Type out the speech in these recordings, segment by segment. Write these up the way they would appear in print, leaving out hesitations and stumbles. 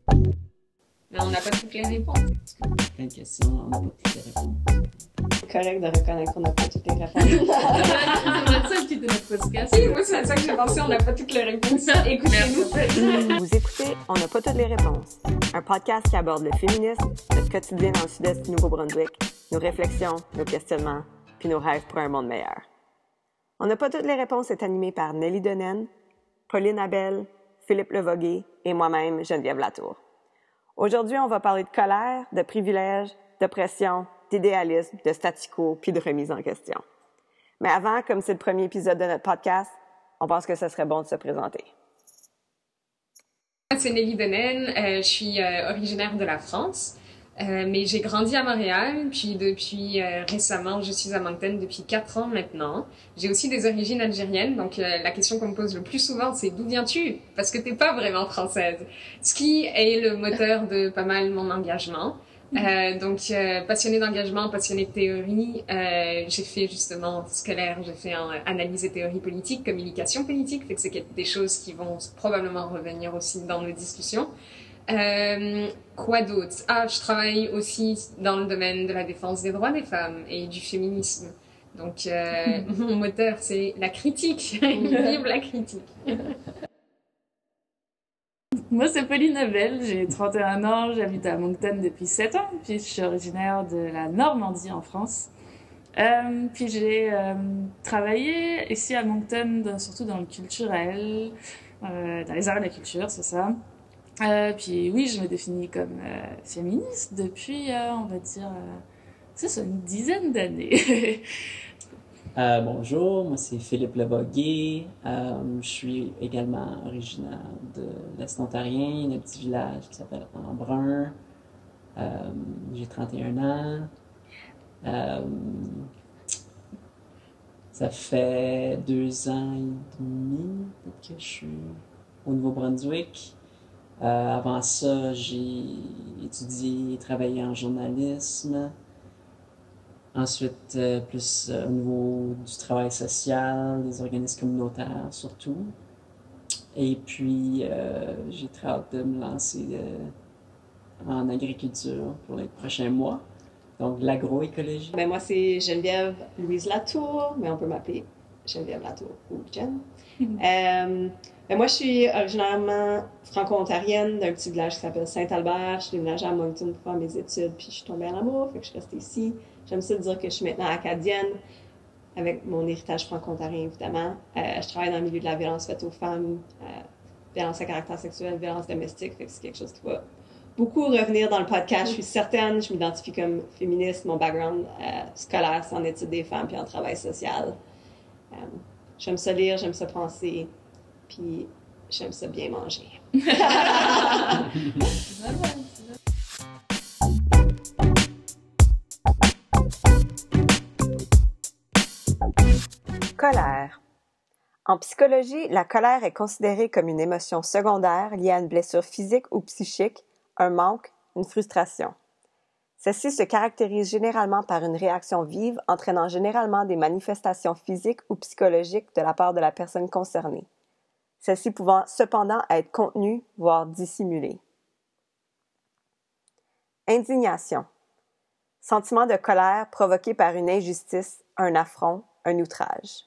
Mais on n'a pas toutes les réponses. Plein de questions, on n'a pas toutes les réponses. C'est correct de reconnaître qu'on n'a pas toutes les réponses. C'est vrai ça le titre de notre podcast. Oui, moi c'est à ça que j'ai pensé, on n'a pas toutes les réponses. Écoutez-nous. Vous écoutez On n'a pas toutes les réponses, un podcast qui aborde le féminisme, notre quotidien dans le sud-est du Nouveau-Brunswick, nos réflexions, nos questionnements, puis nos rêves pour un monde meilleur. On n'a pas toutes les réponses est animé par Nelly Denaine, Pauline Abel, Philippe Levogué et moi-même, Geneviève Latour. Aujourd'hui, on va parler de colère, de privilèges, d'oppression, d'idéalisme, de statu quo, puis de remise en question. Mais avant, comme c'est le premier épisode de notre podcast, on pense que ce serait bon de se présenter. C'est Nelly Denaine, je suis originaire de la France, mais j'ai grandi à Montréal, puis depuis récemment, je suis à Moncton depuis 4 ans maintenant. J'ai aussi des origines algériennes, donc la question qu'on me pose le plus souvent, c'est d'où viens-tu? Parce que t'es pas vraiment française. Ce qui est le moteur de pas mal mon engagement. Donc passionnée d'engagement, passionnée de théorie, j'ai fait justement scolaire, j'ai fait en analyse et théorie politique, communication politique, fait que c'est des choses qui vont probablement revenir aussi dans nos discussions. Quoi d'autre? Je travaille aussi dans le domaine de la défense des droits des femmes et du féminisme. Donc mon moteur c'est la critique, vive la critique. Moi, c'est Pauline Abel, j'ai 31 ans, j'habite à Moncton depuis 7 ans, puis je suis originaire de la Normandie en France. Puis j'ai travaillé ici à Moncton, surtout dans le culturel, dans les arts de la culture, c'est ça. Puis oui, je me définis comme féministe depuis, on va dire, c'est ça, une dizaine d'années. Bonjour, moi c'est Philippe Levogué. Je suis également originaire de l'Est ontarien, d'un petit village qui s'appelle Embrun. J'ai 31 ans. Ça fait 2 ans et demi que je suis au Nouveau-Brunswick. Avant ça, j'ai étudié et travaillé en journalisme. Ensuite, plus au niveau du travail social, des organismes communautaires surtout. Et puis, j'ai très hâte de me lancer en agriculture pour les prochains mois. Donc, l'agroécologie. Ben moi, c'est Geneviève Louise Latour, mais on peut m'appeler Geneviève Latour ou Jen. Moi, je suis originairement franco-ontarienne d'un petit village qui s'appelle Saint-Albert. Je suis déménagée à Moncton pour faire mes études, puis je suis tombée en amour, fait que je suis restée ici. J'aime ça dire que je suis maintenant acadienne, avec mon héritage franco-ontarien, évidemment. Je travaille dans le milieu de la violence faite aux femmes, violence à caractère sexuel, violence domestique, fait que c'est quelque chose qui va beaucoup revenir dans le podcast. Je suis certaine, je m'identifie comme féministe. Mon background scolaire, c'est en études des femmes puis en travail social. J'aime ça lire, j'aime ça penser, puis j'aime ça bien manger. Colère. En psychologie, la colère est considérée comme une émotion secondaire liée à une blessure physique ou psychique, un manque, une frustration. Celle-ci se caractérise généralement par une réaction vive entraînant généralement des manifestations physiques ou psychologiques de la part de la personne concernée. Celle-ci pouvant cependant être contenue, voire dissimulée. Indignation. Sentiment de colère provoqué par une injustice, un affront, un outrage.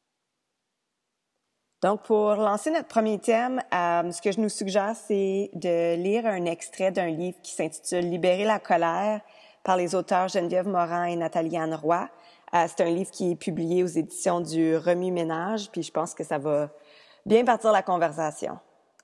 Donc, pour lancer notre premier thème, ce que je nous suggère, c'est de lire un extrait d'un livre qui s'intitule « Libérer la colère » par les auteurs Geneviève Morin et Nathalie-Anne Roy. C'est un livre qui est publié aux éditions du Remue-Ménage, puis je pense que ça va bien partir la conversation.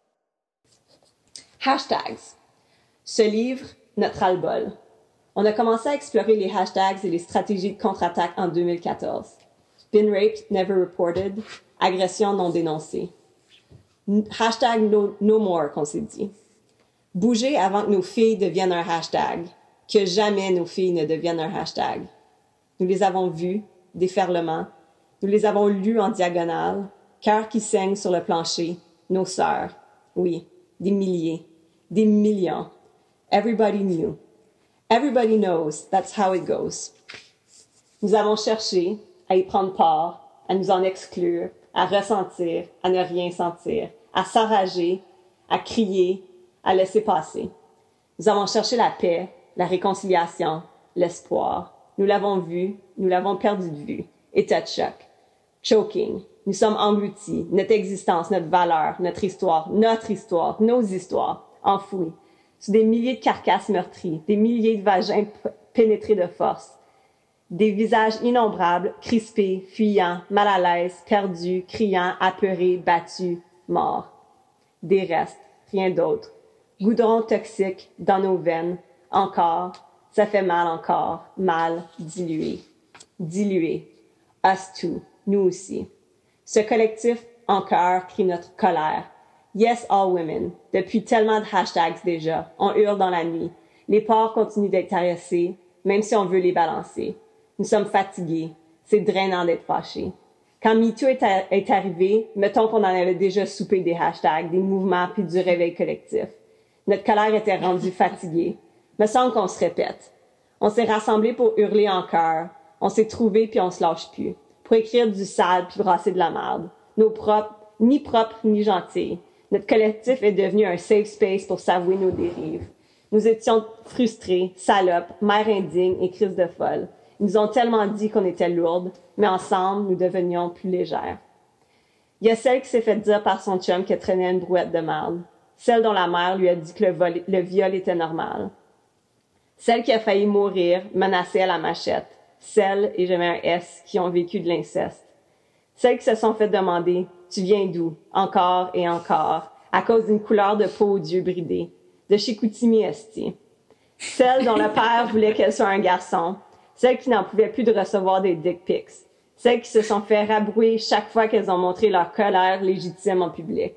Hashtags. Ce livre, notre ras-le-bol. On a commencé à explorer les hashtags et les stratégies de contre-attaque en 2014. Been raped, never reported. Agression non dénoncée. Hashtag no more, qu'on s'est dit. Bouger avant que nos filles deviennent un hashtag. Que jamais nos filles ne deviennent un hashtag. Nous les avons vues, déferlement. Nous les avons lues en diagonale. Cœur qui saigne sur le plancher. Nos sœurs. Oui, des milliers. Des millions. Everybody knew. Everybody knows. That's how it goes. Nous avons cherché à y prendre part, à nous en exclure, à ressentir, à ne rien sentir, à s'enrager, à crier, à laisser passer. Nous avons cherché la paix, la réconciliation, l'espoir. Nous l'avons vu, nous l'avons perdu de vue. État de choc. Choking. Nous sommes engloutis, notre existence, notre valeur, notre histoire, nos histoires, enfouies, sous des milliers de carcasses meurtries, des milliers de vagins pénétrés de force, des visages innombrables, crispés, fuyants, mal à l'aise, perdus, criants, apeurés, battus, morts. Des restes, rien d'autre. Goudron toxique dans nos veines, encore, ça fait mal encore, mal, dilué. Dilué. Us too, nous aussi. Ce collectif en cœur crie notre colère. Yes, all women. Depuis tellement de hashtags déjà, on hurle dans la nuit. Les porcs continuent d'être caressés, même si on veut les balancer. Nous sommes fatigués. C'est drainant d'être fâchés. Quand MeToo est arrivé, mettons qu'on en avait déjà soupé des hashtags, des mouvements puis du réveil collectif. Notre colère était rendue fatiguée. Me semble qu'on se répète. On s'est rassemblés pour hurler en chœur. On s'est trouvés puis on se lâche plus. Pour écrire du sale puis brasser de la merde. Ni propres ni gentils. Notre collectif est devenu un safe space pour s'avouer nos dérives. Nous étions frustrés, salopes, mères indignes et crises de folle. Ils nous ont tellement dit qu'on était lourdes, mais ensemble, nous devenions plus légères. Il y a celle qui s'est fait dire par son chum qu'elle traînait une brouette de merde. Celle dont la mère lui a dit que le viol était normal. Celle qui a failli mourir, menacée à la machette. Celles, et je mets un S, qui ont vécu de l'inceste. Celles qui se sont fait demander « Tu viens d'où? » Encore et encore, à cause d'une couleur de peau aux yeux bridés. De Chicoutimi esti. Celles dont le père voulait qu'elle soit un garçon. Celles qui n'en pouvaient plus de recevoir des dick pics. Celles qui se sont fait rabrouer chaque fois qu'elles ont montré leur colère légitime en public.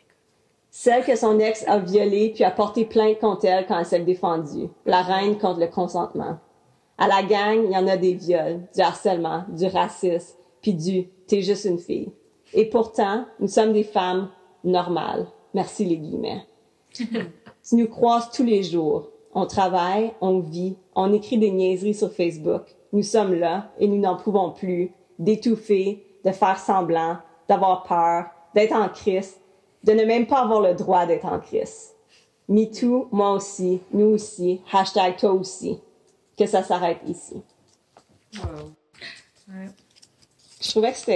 Celle que son ex a violée puis a porté plainte contre elle quand elle s'est défendue. La reine contre le consentement. À la gang, il y en a des viols, du harcèlement, du racisme, puis du « t'es juste une fille ». Et pourtant, nous sommes des femmes normales. Merci les guillemets. Tu nous croises tous les jours. On travaille, on vit, on écrit des niaiseries sur Facebook. Nous sommes là et nous n'en pouvons plus d'étouffer, de faire semblant, d'avoir peur, d'être en crise, de ne même pas avoir le droit d'être en crise. MeToo, moi aussi, nous aussi, hashtag toi aussi. Que ça s'arrête ici. Wow. Ouais. Je trouvais que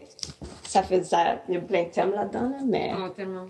ça faisait, il y a plein de thèmes là-dedans, là, mais... Oh, tellement.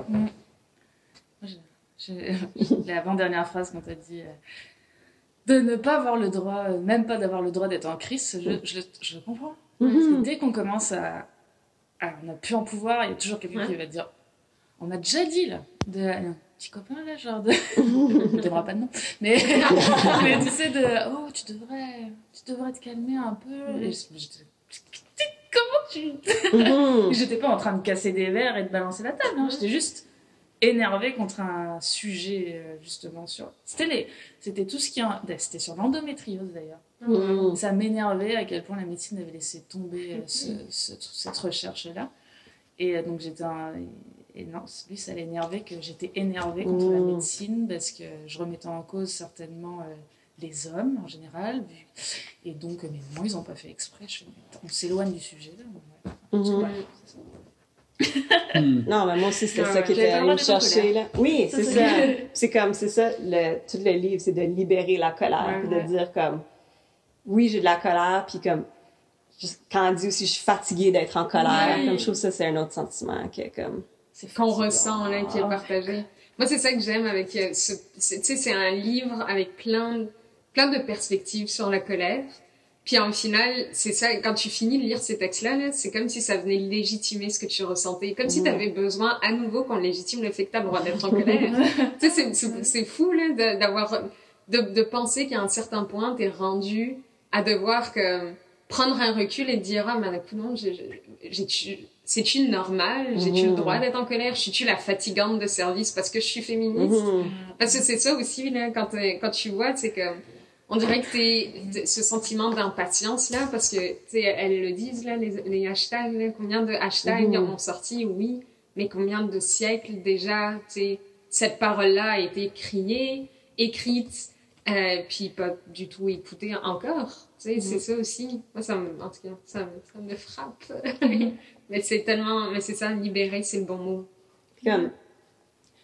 L'avant-dernière phrase qu'on t'a dit, de ne pas avoir le droit, même pas d'avoir le droit d'être en crise, je comprends. Parce que dès qu'on commence on n'a plus en pouvoir, il y a toujours quelqu'un qui va te dire, on m'a déjà dit là, un petit copain là, genre de, on ne donnera pas de nom, mais tu sais oh tu devrais te calmer un peu. Et comment tu j'étais pas en train de casser des verres et de balancer la table, hein. J'étais juste énervée contre un sujet justement sur c'était tout ce qui c'était sur l'endométriose d'ailleurs. Ça m'énervait à quel point la médecine avait laissé tomber cette recherche là, et donc et non, lui ça l'énervait que j'étais énervée contre la médecine parce que je remettais en cause certainement les hommes en général, et donc mais non, ils n'ont pas fait exprès. On s'éloigne du sujet là. Non, mais moi aussi, c'était ça qui était allé me chercher, là. Oui, c'est ça. C'est ça, tout le livre, c'est de libérer la colère, puis de dire comme, oui, j'ai de la colère, puis comme, quand on dit aussi, je suis fatiguée d'être en colère, comme je trouve ça, c'est un autre sentiment qui est comme... C'est qu'on ressent, là, qui est partagé. Moi, c'est ça que j'aime avec tu sais, c'est un livre avec plein de perspectives sur la colère. Puis en final, c'est ça, quand tu finis de lire ces textes-là, là, c'est comme si ça venait légitimer ce que tu ressentais. Comme si tu avais besoin à nouveau qu'on légitime le fait que tu as le droit d'être en colère. Tu sais, c'est fou, là, de penser qu'à un certain point, t'es rendu à devoir prendre un recul et te dire, ah, mais non, c'est-tu normal? J'ai-tu le droit d'être en colère? Suis-tu la fatigante de service parce que je suis féministe? Parce que c'est ça aussi, là, quand tu vois, c'est que, on dirait que ce sentiment d'impatience, là, parce que, tu sais, elles le disent, là, les hashtags, là, combien de hashtags ont sorti, oui, mais combien de siècles déjà, tu sais, cette parole-là a été criée, écrite, puis pas du tout écoutée encore. Tu sais, c'est ça aussi. Moi, en tout cas, ça me frappe. Mais c'est ça, libérer, c'est le bon mot. Comme,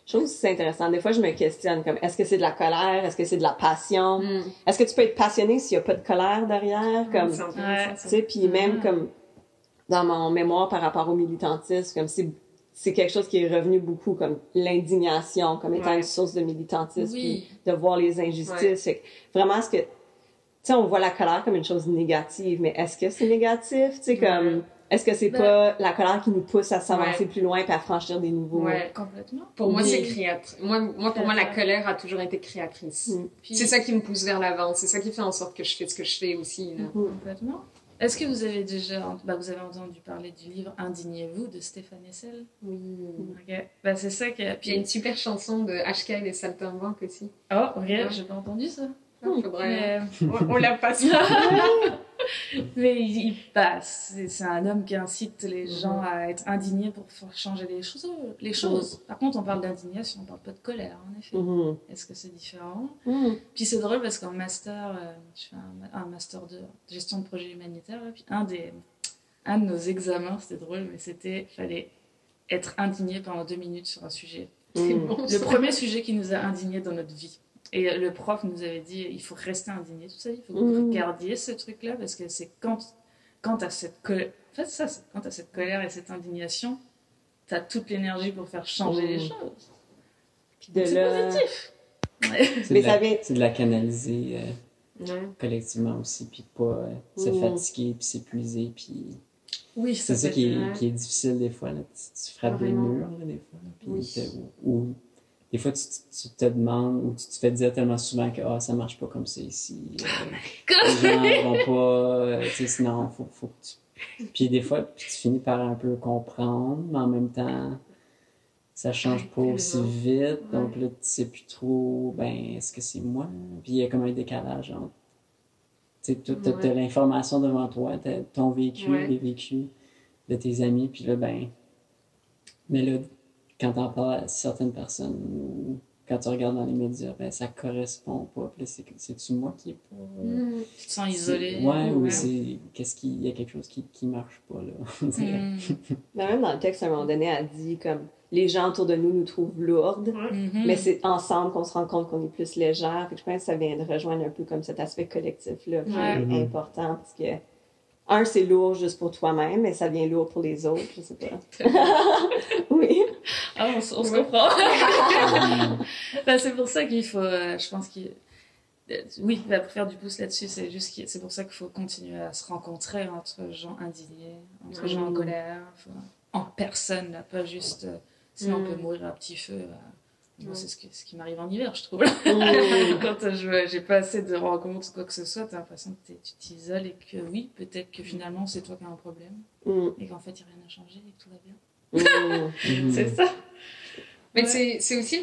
Je trouve que c'est intéressant. Des fois, je me questionne comme, est-ce que c'est de la colère? Est-ce que c'est de la passion? Est-ce que tu peux être passionné s'il n'y a pas de colère derrière? Comme, C'est tu intéressant, ça. sais, puis même comme dans mon mémoire par rapport au militantisme, comme c'est quelque chose qui est revenu beaucoup, comme l'indignation, comme étant une source de militantisme, Oui. puis de voir les injustices. Fait que vraiment, est-ce que, tu sais, on voit la colère comme une chose négative, mais est-ce que c'est négatif? Tu sais, comme, est-ce que c'est pas la colère qui nous pousse à s'avancer plus loin et à franchir des nouveaux... Ouais. Complètement. Pour moi, Oui. c'est créatrice. Pour moi, la colère a toujours été créatrice. Puis- C'est ça qui me pousse vers l'avant. C'est ça qui fait en sorte que je fais ce que je fais aussi. Là. Complètement. Est-ce que vous avez déjà vous avez entendu parler du livre Indignez-vous de Stéphane Hessel? Oui. Ok. Bah, c'est ça que. Puis il y a une super chanson de HK et des Saltimbanques aussi. Oh, ok, j'ai pas entendu ça. Faudrait... Mais, On la passe. mais c'est un homme qui incite les gens à être indignés pour faire changer les choses. Par contre, on parle d'indignation, on parle pas de colère, en effet. Est-ce que c'est différent? Puis c'est drôle parce qu'en master, je fais un master de gestion de projet humanitaire, là, puis un de nos examens, c'était drôle, mais fallait être indigné pendant 2 minutes sur un sujet. C'est bon. Le premier sujet qui nous a indignés dans notre vie. Et le prof nous avait dit, il faut rester indigné toute sa vie, il faut que vous gardiez ce truc-là, parce que c'est quand t'as cette colère, en fait, c'est quand t'as cette colère et cette indignation, t'as toute l'énergie pour faire changer les choses. Puis de C'est là... positif. Mais ça vient... C'est de la canaliser collectivement aussi, puis pas se fatiguer, puis s'épuiser, puis... Oui, C'est ça qui est difficile des fois, là. Tu frappes des Vraiment. murs, là, des fois. Là, puis ou des fois, tu te demandes, ou tu te fais dire tellement souvent que ça marche pas comme ça ici. Les gens vont pas... tu sais, sinon, faut que tu... Puis des fois, tu finis par un peu comprendre, mais en même temps, ça change pas aussi vite. Donc là, tu sais plus trop, est-ce que c'est moi? Puis il y a comme un décalage entre... Tu sais, t'as l'information devant toi, t'as ton vécu, les vécus de tes amis, puis là, mais là, quand t'en parles à certaines personnes, ou quand tu regardes dans les médias, ça correspond pas. Puis là, c'est-tu moi qui est pas... Tu te sens isolé. Ou c'est... il y a quelque chose qui marche pas, là. on dirait. Mais même dans le texte, à un moment donné, elle dit comme les gens autour de nous trouvent lourdes, mais c'est ensemble qu'on se rend compte qu'on est plus légère. Fait que je pense que ça vient de rejoindre un peu comme cet aspect collectif-là qui est important parce que c'est lourd juste pour toi-même, mais ça devient lourd pour les autres, je sais pas. Oui. Ah, on se comprend. C'est pour ça qu'il faut, je pense pour faire du pouce là-dessus, c'est pour ça qu'il faut continuer à se rencontrer entre gens indignés, entre gens en colère, en personne, là, pas juste, sinon on peut mourir à petit feu. Moi, c'est ce qui m'arrive en hiver, je trouve. Quand j'ai pas assez de rencontres ou quoi que ce soit, t'as l'impression que tu t'isoles et que oui, peut-être que finalement c'est toi qui as un problème et qu'en fait il n'y a rien à changer et que tout va bien. C'est ça. Mais c'est aussi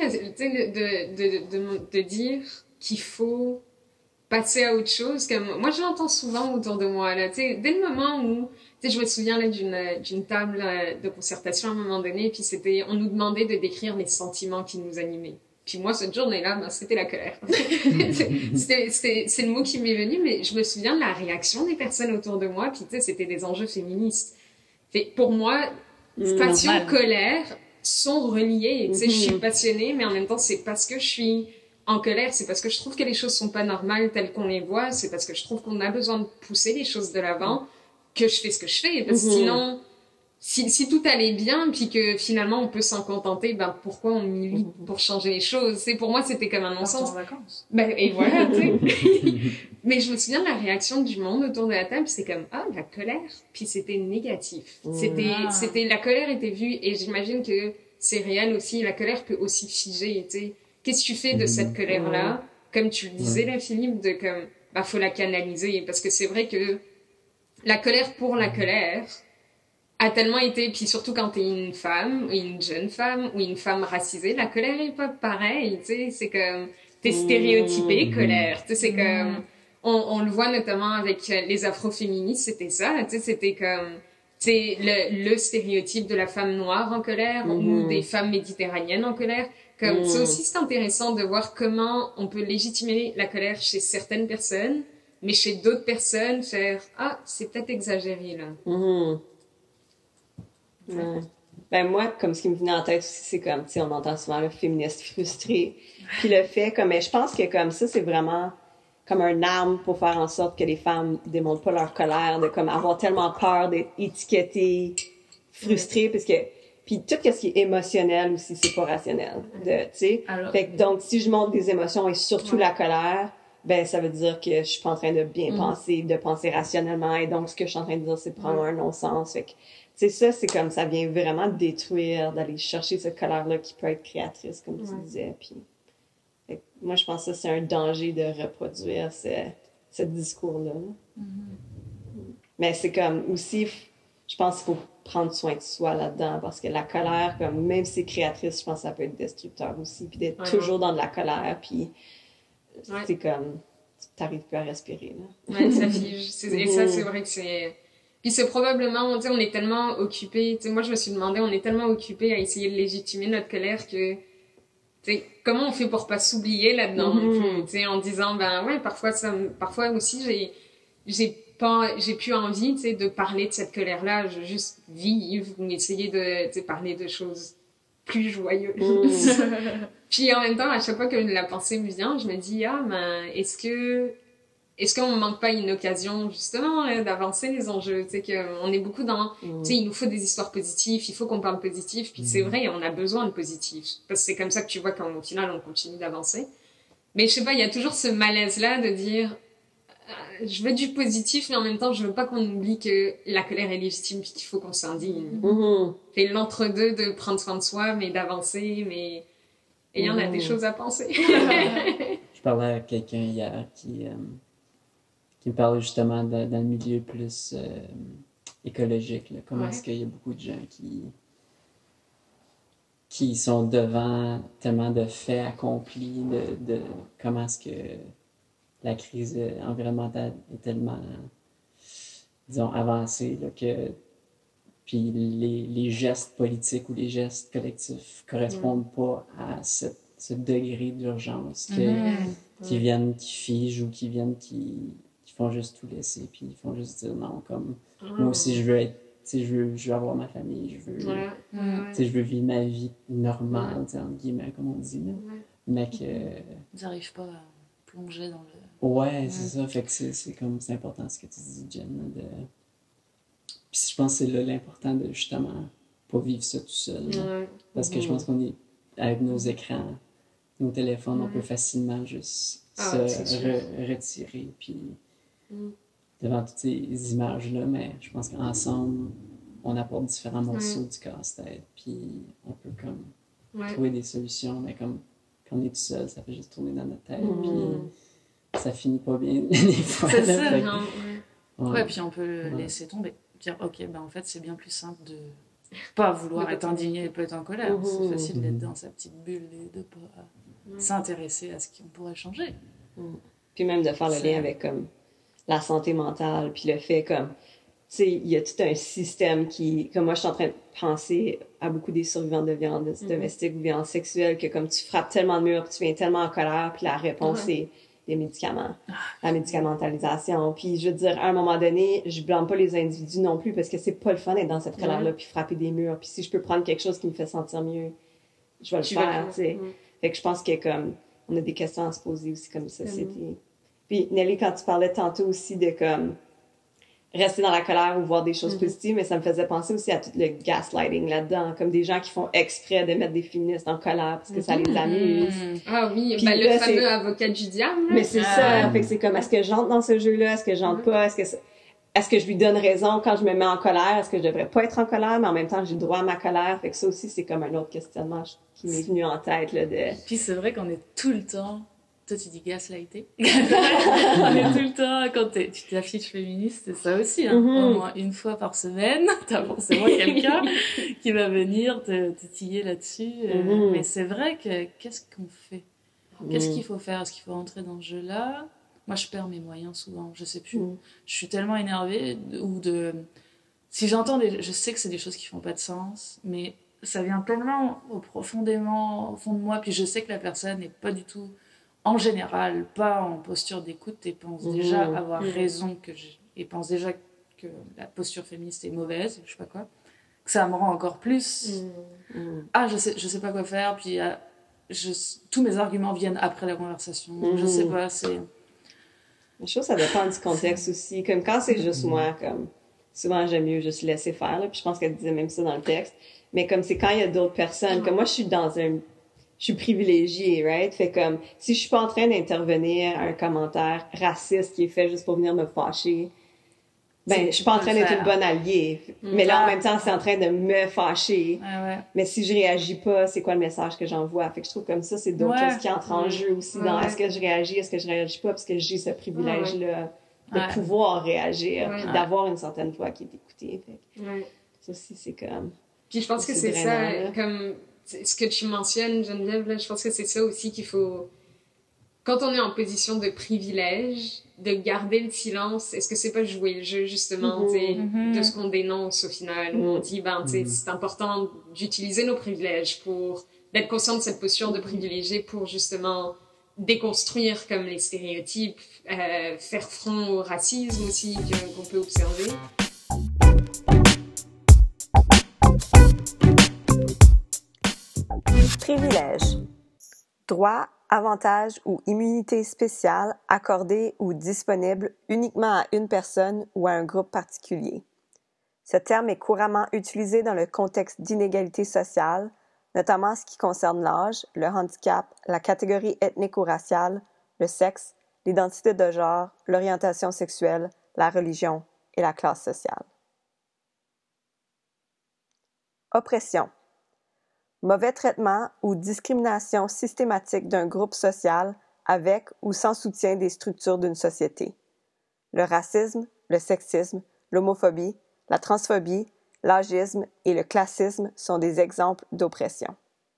de dire qu'il faut passer à autre chose. Comme, moi, je l'entends souvent autour de moi. Là, dès le moment où... je me souviens là, d'une table de concertation à un moment donné, puis on nous demandait de décrire les sentiments qui nous animaient. Puis moi, cette journée-là, c'était la colère. C'est le mot qui m'est venu, mais je me souviens de la réaction des personnes autour de moi, puis c'était des enjeux féministes. Pour moi, passion, colère sont reliées. Je suis passionnée, mais en même temps, c'est parce que je suis en colère, c'est parce que je trouve que les choses sont pas normales telles qu'on les voit, c'est parce que je trouve qu'on a besoin de pousser les choses de l'avant que je fais ce que je fais. Parce que sinon, si tout allait bien, puis que finalement on peut s'en contenter, pourquoi on milite pour changer les choses? Pour moi, c'était comme un non-sens. En vacances. Et voilà, tu sais. Mais je me souviens de la réaction du monde autour de la table, c'est comme, la colère. Puis c'était négatif. La colère était vue, et j'imagine que c'est réel aussi, la colère peut aussi figer, tu sais. Qu'est-ce que tu fais de cette colère-là? Comme tu le disais là, Philippe, faut la canaliser, parce que c'est vrai que la colère pour la colère a tellement été, puis surtout quand t'es une femme, une jeune femme, ou une femme racisée, la colère est pas pareille, tu sais, c'est comme, t'es stéréotypée, colère, tu sais, c'est comme, on le voit notamment avec les afroféministes, c'était ça, tu sais, c'était comme, tu sais, le stéréotype de la femme noire en colère, ou des femmes méditerranéennes en colère, comme, c'est aussi, c'est intéressant de voir comment on peut légitimer la colère chez certaines personnes, mais chez d'autres personnes, faire « Ah, c'est peut-être exagéré, là. » Ouais. Ben moi, comme ce qui me venait en tête aussi, c'est comme, tu sais, on entend souvent le féministe frustré. Puis le fait, comme, mais je pense que comme ça, c'est vraiment comme un arme pour faire en sorte que les femmes démontrent pas leur colère, de comme avoir tellement peur d'être étiquetées, frustrées, parce que, puis tout ce qui est émotionnel aussi, c'est pas rationnel, tu sais. Fait que donc, si je montre des émotions et surtout la colère, ben ça veut dire que je suis pas en train de bien penser, de penser rationnellement, et donc ce que je suis en train de dire, c'est prendre un non-sens. Fait que, tu sais, ça, c'est comme, ça vient vraiment détruire, d'aller chercher cette colère-là qui peut être créatrice, comme tu disais, puis... Moi, je pense que ça, c'est un danger de reproduire ce discours-là. Mais c'est comme aussi, je pense qu'il faut prendre soin de soi là-dedans, parce que la colère, comme même si c'est créatrice, je pense que ça peut être destructeur aussi. Puis d'être toujours dans de la colère, puis c'est comme, t'arrives plus à respirer. Là. Ouais, ça fige. Et ça, c'est vrai que c'est... Puis c'est probablement, tu sais, on est tellement occupés, tu sais, moi je me suis demandé, on est tellement occupés à essayer de légitimer notre colère que... T'sais, comment on fait pour pas s'oublier là-dedans en disant ben ouais parfois aussi j'ai plus envie de parler de cette colère là, je veux juste vivre ou essayer de parler de choses plus joyeuses. Puis en même temps à chaque fois que la pensée me vient je me dis est-ce qu'on manque pas une occasion, justement, d'avancer les enjeux, tu sais, qu'on est beaucoup dans, tu sais, il nous faut des histoires positives, il faut qu'on parle positif, puis c'est vrai, on a besoin de positif, parce que c'est comme ça que tu vois qu'au final, on continue d'avancer. Mais je sais pas, il y a toujours ce malaise-là de dire, je veux du positif, mais en même temps, je veux pas qu'on oublie que la colère est légitime, puis qu'il faut qu'on s'indigne. Fait l'entre-deux de prendre soin de soi, mais d'avancer, mais... Et il y en a des choses à penser. Je parlais à quelqu'un hier qui me parlait justement dans le milieu plus écologique. Là. Comment est-ce qu'il y a beaucoup de gens qui sont devant tellement de faits accomplis, de comment est-ce que la crise environnementale est tellement, disons, avancée, là, que puis les gestes politiques ou les gestes collectifs correspondent pas à ce degré d'urgence qui viennent, qui figent ou qui viennent, qui font juste tout laisser, puis ils font juste dire non, comme moi aussi je veux être, tu sais, je veux avoir ma famille, je veux, tu sais, je veux vivre ma vie normale, tu sais, entre guillemets, comme on dit, là. Mais que... Ils n'arrivent pas à plonger dans le... Ouais, c'est ça, fait que c'est comme, c'est important ce que tu dis, Jen, là, de... Puis je pense que c'est là l'important de, justement, pas vivre ça tout seul, là. Parce que je pense qu'on est, avec nos écrans, nos téléphones, on peut facilement juste se retirer, puis devant toutes ces images-là, mais je pense qu'ensemble, on apporte différents morceaux du casse-tête, puis on peut comme trouver des solutions, mais comme quand on est tout seul, ça fait juste tourner dans notre tête, puis ça finit pas bien des fois. C'est ça, ouais, puis on peut le laisser tomber, dire ok, ben en fait c'est bien plus simple de pas vouloir être indigné et pas être en colère, c'est facile d'être dans sa petite bulle et de pas s'intéresser à ce qu'on pourrait changer. Puis même de faire le lien avec comme la santé mentale, puis le fait comme, tu sais, il y a tout un système qui, comme moi je suis en train de penser à beaucoup des survivants de violences domestiques ou violences sexuelles, que comme tu frappes tellement de murs, puis tu viens tellement en colère, puis la réponse c'est des médicaments, la médicamentalisation. Puis je veux dire, à un moment donné, je blâme pas les individus non plus, parce que c'est pas le fun d'être dans cette colère-là, puis frapper des murs. Puis si je peux prendre quelque chose qui me fait sentir mieux, je vais le faire, tu sais. Fait que je pense que comme, on a des questions à se poser aussi comme société. Puis Nelly, quand tu parlais tantôt aussi de comme rester dans la colère ou voir des choses positives, mais ça me faisait penser aussi à tout le gaslighting là-dedans, comme des gens qui font exprès de mettre des féministes en colère parce que ça les amuse. Ah oui, puis le fameux avocat du diable. Mais c'est ça, fait que c'est comme, est-ce que j'entre dans ce jeu-là, est-ce que j'entre pas, est-ce que je lui donne raison quand je me mets en colère, est-ce que je devrais pas être en colère, mais en même temps j'ai le droit à ma colère, fait que ça aussi c'est comme un autre questionnement qui m'est venu en tête là de. Puis c'est vrai qu'on est tout le temps. Toi, tu dis gaslighté. On est tout le temps, quand tu t'affiches féministe, c'est ça aussi. Hein. Au moins une fois par semaine, t'as forcément quelqu'un qui va venir te titiller là-dessus. Mais c'est vrai que qu'est-ce qu'on fait? Qu'est-ce qu'il faut faire? Est-ce qu'il faut rentrer dans ce jeu-là? Moi, je perds mes moyens souvent. Je sais plus. Je suis tellement énervée si j'entends je sais que c'est des choses qui font pas de sens, mais ça vient tellement profondément au fond de moi, puis je sais que la personne n'est pas du tout... en général, pas en posture d'écoute et pense déjà avoir raison et pense déjà que la posture féministe est mauvaise, je sais pas quoi. que ça me rend encore plus... Mm. Ah, je sais pas quoi faire, puis tous mes arguments viennent après la conversation. Je sais pas, c'est... Je trouve que ça dépend du contexte aussi. Comme quand c'est juste moi, comme souvent j'aime mieux juste laisser faire. Là, puis je pense qu'elle disait même ça dans le texte. Mais comme c'est quand il y a d'autres personnes, comme moi je suis privilégiée, right? Fait comme si je suis pas en train d'intervenir à un commentaire raciste qui est fait juste pour venir me fâcher, ben je suis pas en train d'être une bonne alliée. Mais là en même temps c'est en train de me fâcher. Ouais. Mais si je réagis pas, c'est quoi le message que j'envoie? Fait que je trouve comme ça, c'est d'autres choses qui entrent en jeu aussi dans est-ce que je réagis, est-ce que je réagis pas, parce que j'ai ce privilège-là de pouvoir réagir, puis d'avoir une certaine voix qui est écoutée. Fait que ça aussi, c'est comme... Puis je pense que c'est ça, comme ce que tu mentionnes, Geneviève, là, je pense que c'est ça aussi qu'il faut... Quand on est en position de privilège, de garder le silence, est-ce que c'est pas jouer le jeu, justement, de ce qu'on dénonce au final, où on dit, c'est important d'utiliser nos privilèges pour d'être conscient de cette posture de privilégié pour, justement, déconstruire comme les stéréotypes, faire front au racisme aussi qu'on peut observer. Privilège. Droit, avantage ou immunité spéciale accordée ou disponible uniquement à une personne ou à un groupe particulier. Ce terme est couramment utilisé dans le contexte d'inégalité sociale, notamment en ce qui concerne l'âge, le handicap, la catégorie ethnique ou raciale, le sexe, l'identité de genre, l'orientation sexuelle, la religion et la classe sociale. Oppression. Mauvais traitement ou discrimination systématique d'un groupe social avec ou sans soutien des structures d'une société. Le racisme, le sexisme, l'homophobie, la transphobie, l'agisme et le classisme sont des exemples d'oppression.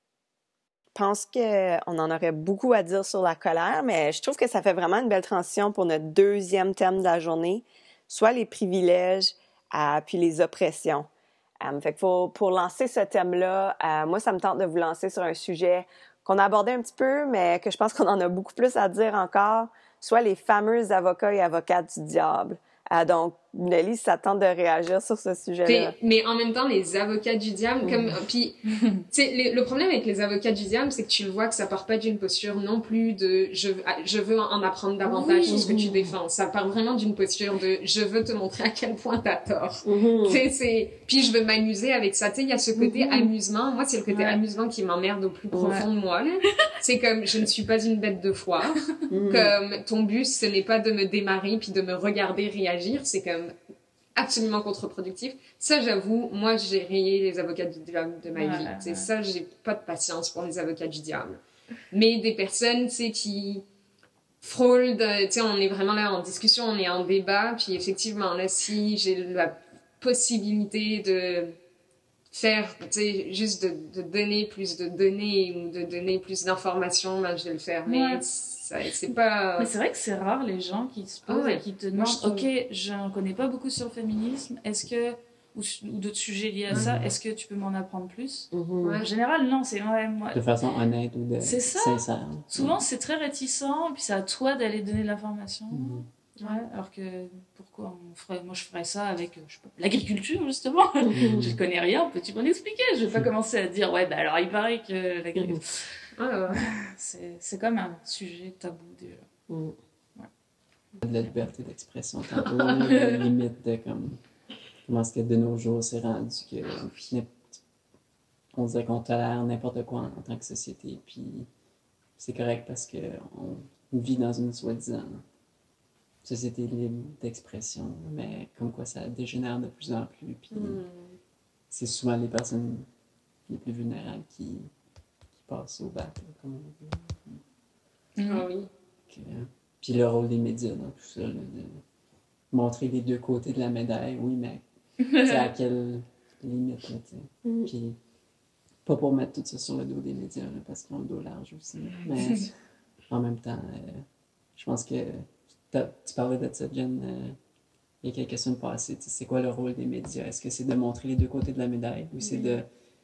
Je pense qu'on en aurait beaucoup à dire sur la colère, mais je trouve que ça fait vraiment une belle transition pour notre deuxième thème de la journée, soit les privilèges puis les oppressions. Fait que pour lancer ce thème-là, moi, ça me tente de vous lancer sur un sujet qu'on a abordé un petit peu, mais que je pense qu'on en a beaucoup plus à dire encore, soit les fameux avocats et avocates du diable. Donc, Nelly, ça tente de réagir sur ce sujet-là. Mais en même temps, les avocats du diable, puis, tu sais, le problème avec les avocats du diable, c'est que tu le vois que ça part pas d'une posture non plus de je veux en apprendre davantage sur ce que tu défends. Ça part vraiment d'une posture de je veux te montrer à quel point t'as tort. Puis je veux m'amuser avec ça. Tu sais, il y a ce côté amusement. Moi, c'est le côté amusement qui m'emmerde au plus profond de moi, là. C'est comme je ne suis pas une bête de foire. Comme ton but, ce n'est pas de me démarrer puis de me regarder réagir. C'est comme absolument contre-productif. Ça, j'avoue, moi, j'ai rayé les avocats du diable de ma vie. Ça, j'ai pas de patience pour les avocats du diable. Mais des personnes, tu sais, qui frôlent, tu sais, on est vraiment là en discussion, on est en débat, puis effectivement, là, si j'ai la possibilité de faire, tu sais, juste de donner plus de données ou de donner plus d'informations, ben, je vais le faire. Mais c'est pas... Mais c'est vrai que c'est rare les gens qui se posent et qui te demandent ok, je ne connais pas beaucoup sur le féminisme, est-ce que ou d'autres sujets liés à ça, est-ce que tu peux m'en apprendre plus? En général, non, c'est moi. De façon honnête ou de sincère. Souvent, c'est très réticent, puis c'est à toi d'aller donner de l'information. Alors que pourquoi moi je ferais ça avec je sais pas, l'agriculture justement. Je connais rien, peux-tu m'en expliquer? Je vais pas commencer à dire alors il paraît que l'agriculture. C'est comme un sujet tabou déjà. De la liberté d'expression, tantôt, la limite de comment est-ce que de nos jours c'est rendu que on dirait qu'on tolère n'importe quoi en tant que société, puis c'est correct parce que on vit dans une soi-disant société libre d'expression, mais comme quoi ça dégénère de plus en plus, puis c'est souvent les personnes les plus vulnérables qui passent au bac, comme on dit. Ah oui. Puis le rôle des médias dans tout ça, là, de montrer les deux côtés de la médaille, oui, mais c'est à quelle limite, là, tu sais. Puis pas pour mettre tout ça sur le dos des médias, là, parce qu'ils ont le dos large aussi, mais en même temps, je pense que tu parlais de ça, Jen, il y a quelques semaines passées. C'est quoi le rôle des médias? Est-ce que c'est de montrer les deux côtés de la médaille ou c'est de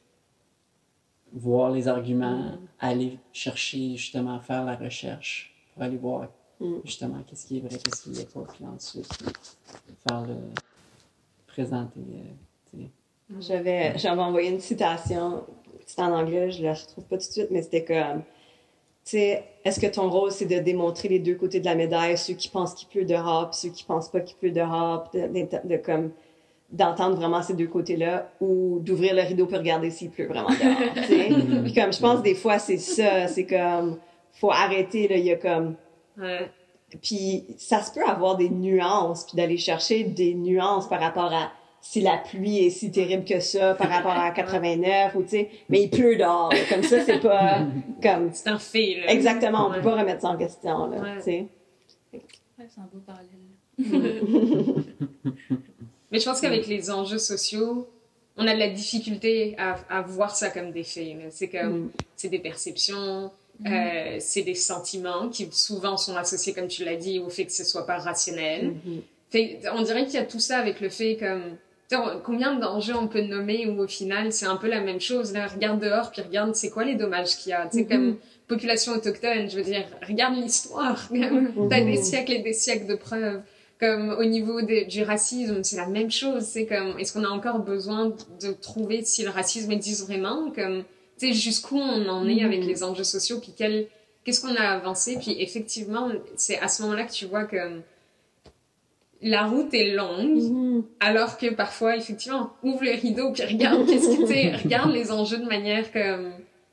voir les arguments, aller chercher, justement, faire la recherche pour aller voir, justement, qu'est-ce qui est vrai, qu'est-ce qui n'est pas, puis ensuite, faire présenter J'avais envoyé une citation, c'est en anglais, je la retrouve pas tout de suite, mais c'était comme, tu sais, est-ce que ton rôle, c'est de démontrer les deux côtés de la médaille, ceux qui pensent qu'il pleut dehors, puis ceux qui pensent pas qu'il pleut dehors, de comme, d'entendre vraiment ces deux côtés-là, ou d'ouvrir le rideau pour regarder s'il pleut vraiment dehors, tu sais. Puis comme, je pense des fois, c'est ça, c'est comme, faut arrêter, là, il y a comme, Ouais. puis ça se peut avoir des nuances, puis d'aller chercher des nuances par rapport à si la pluie est si terrible que ça, par rapport à 89, ou tu sais, mais il pleut dehors, là. Comme ça, c'est pas comme... C'est un fait, là. Exactement, on Ouais. peut pas remettre ça en question, là, Ouais. tu sais. Ouais, c'est un beau parallèle. Mais je pense qu'avec les enjeux sociaux, on a de la difficulté à voir ça comme des faits. Là. C'est comme, c'est des perceptions, c'est des sentiments qui souvent sont associés, comme tu l'as dit, au fait que ce soit pas rationnel. Fait, on dirait qu'il y a tout ça avec le fait comme, combien d'enjeux on peut nommer où au final c'est un peu la même chose. Là, regarde dehors puis regarde c'est quoi les dommages qu'il y a. Tu sais, comme population autochtone, je veux dire, regarde l'histoire. T'as des siècles et des siècles de preuves. Comme au niveau du racisme, c'est la même chose. C'est comme, est-ce qu'on a encore besoin de trouver si le racisme existe vraiment? Comme, tu sais, jusqu'où on en est avec les enjeux sociaux, puis qu'est-ce qu'on a avancé? Puis effectivement, c'est à ce moment-là que tu vois que la route est longue, alors que parfois, effectivement, ouvre le rideau puis regarde qu'est-ce que tu regarde les enjeux de manière comme...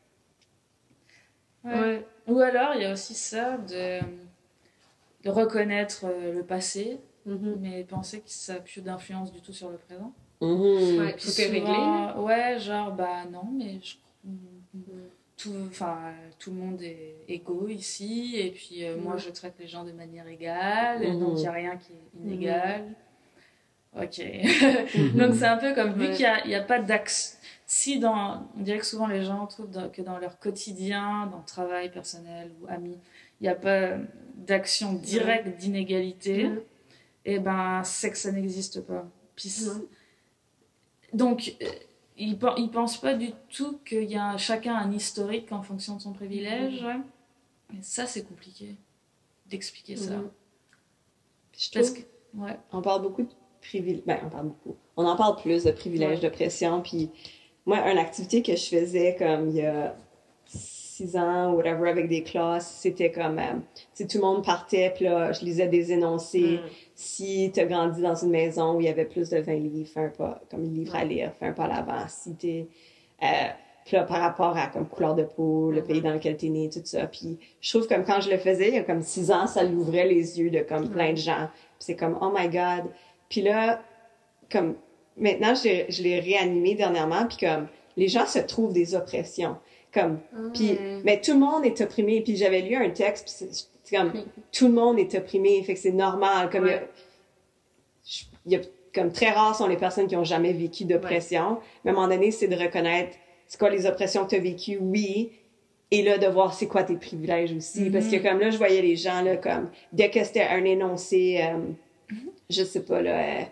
Ouais. Ou alors, il y a aussi ça de reconnaître le passé, mais penser que ça n'a plus d'influence du tout sur le présent. Ouais, tout est réglé. Ouais, genre, bah non, mais tout le monde est égaux ici, et puis moi je traite les gens de manière égale, et donc il n'y a rien qui est inégal. Ok. Donc c'est un peu comme, vu qu'il n'y a pas d'axe. On dirait que souvent les gens trouvent que dans leur quotidien, dans le travail personnel ou amis, il n'y a pas d'action directe d'inégalité, et ben c'est que ça n'existe pas. Puis donc, ils pensent pas du tout qu'il y a chacun un historique en fonction de son privilège. Et ça, c'est compliqué d'expliquer ça. Je trouve, on parle beaucoup de privilèges. Ben, on parle beaucoup. On en parle plus de privilèges, d'oppression. Puis moi, une activité que je faisais comme il y a 6 ans, whatever, avec des classes, c'était comme, tu sais, tout le monde partait, puis là, je lisais des énoncés. Si t'as grandi dans une maison où il y avait plus de 20 livres, fais un pas, comme livre à lire, fais un pas à l'avant. Si t'es, puis là, par rapport à comme couleur de peau, le pays dans lequel t'es né, tout ça. Puis je trouve comme quand je le faisais, il y a comme 6 ans, ça l'ouvrait les yeux de comme plein de gens. Puis c'est comme, oh my God. Puis là, comme, maintenant, je l'ai réanimé dernièrement, puis comme, les gens se trouvent des oppressions. Comme, puis, mais tout le monde est opprimé. Puis j'avais lu un texte, puis c'est comme, tout le monde est opprimé, fait que c'est normal. Comme, il y a comme très rares sont les personnes qui ont jamais vécu d'oppression. Mais à un moment donné, c'est de reconnaître c'est quoi les oppressions que tu as vécues, oui, et là, de voir c'est quoi tes privilèges aussi. Parce que comme là, je voyais les gens, là, comme, dès que c'était un énoncé, je sais pas, là,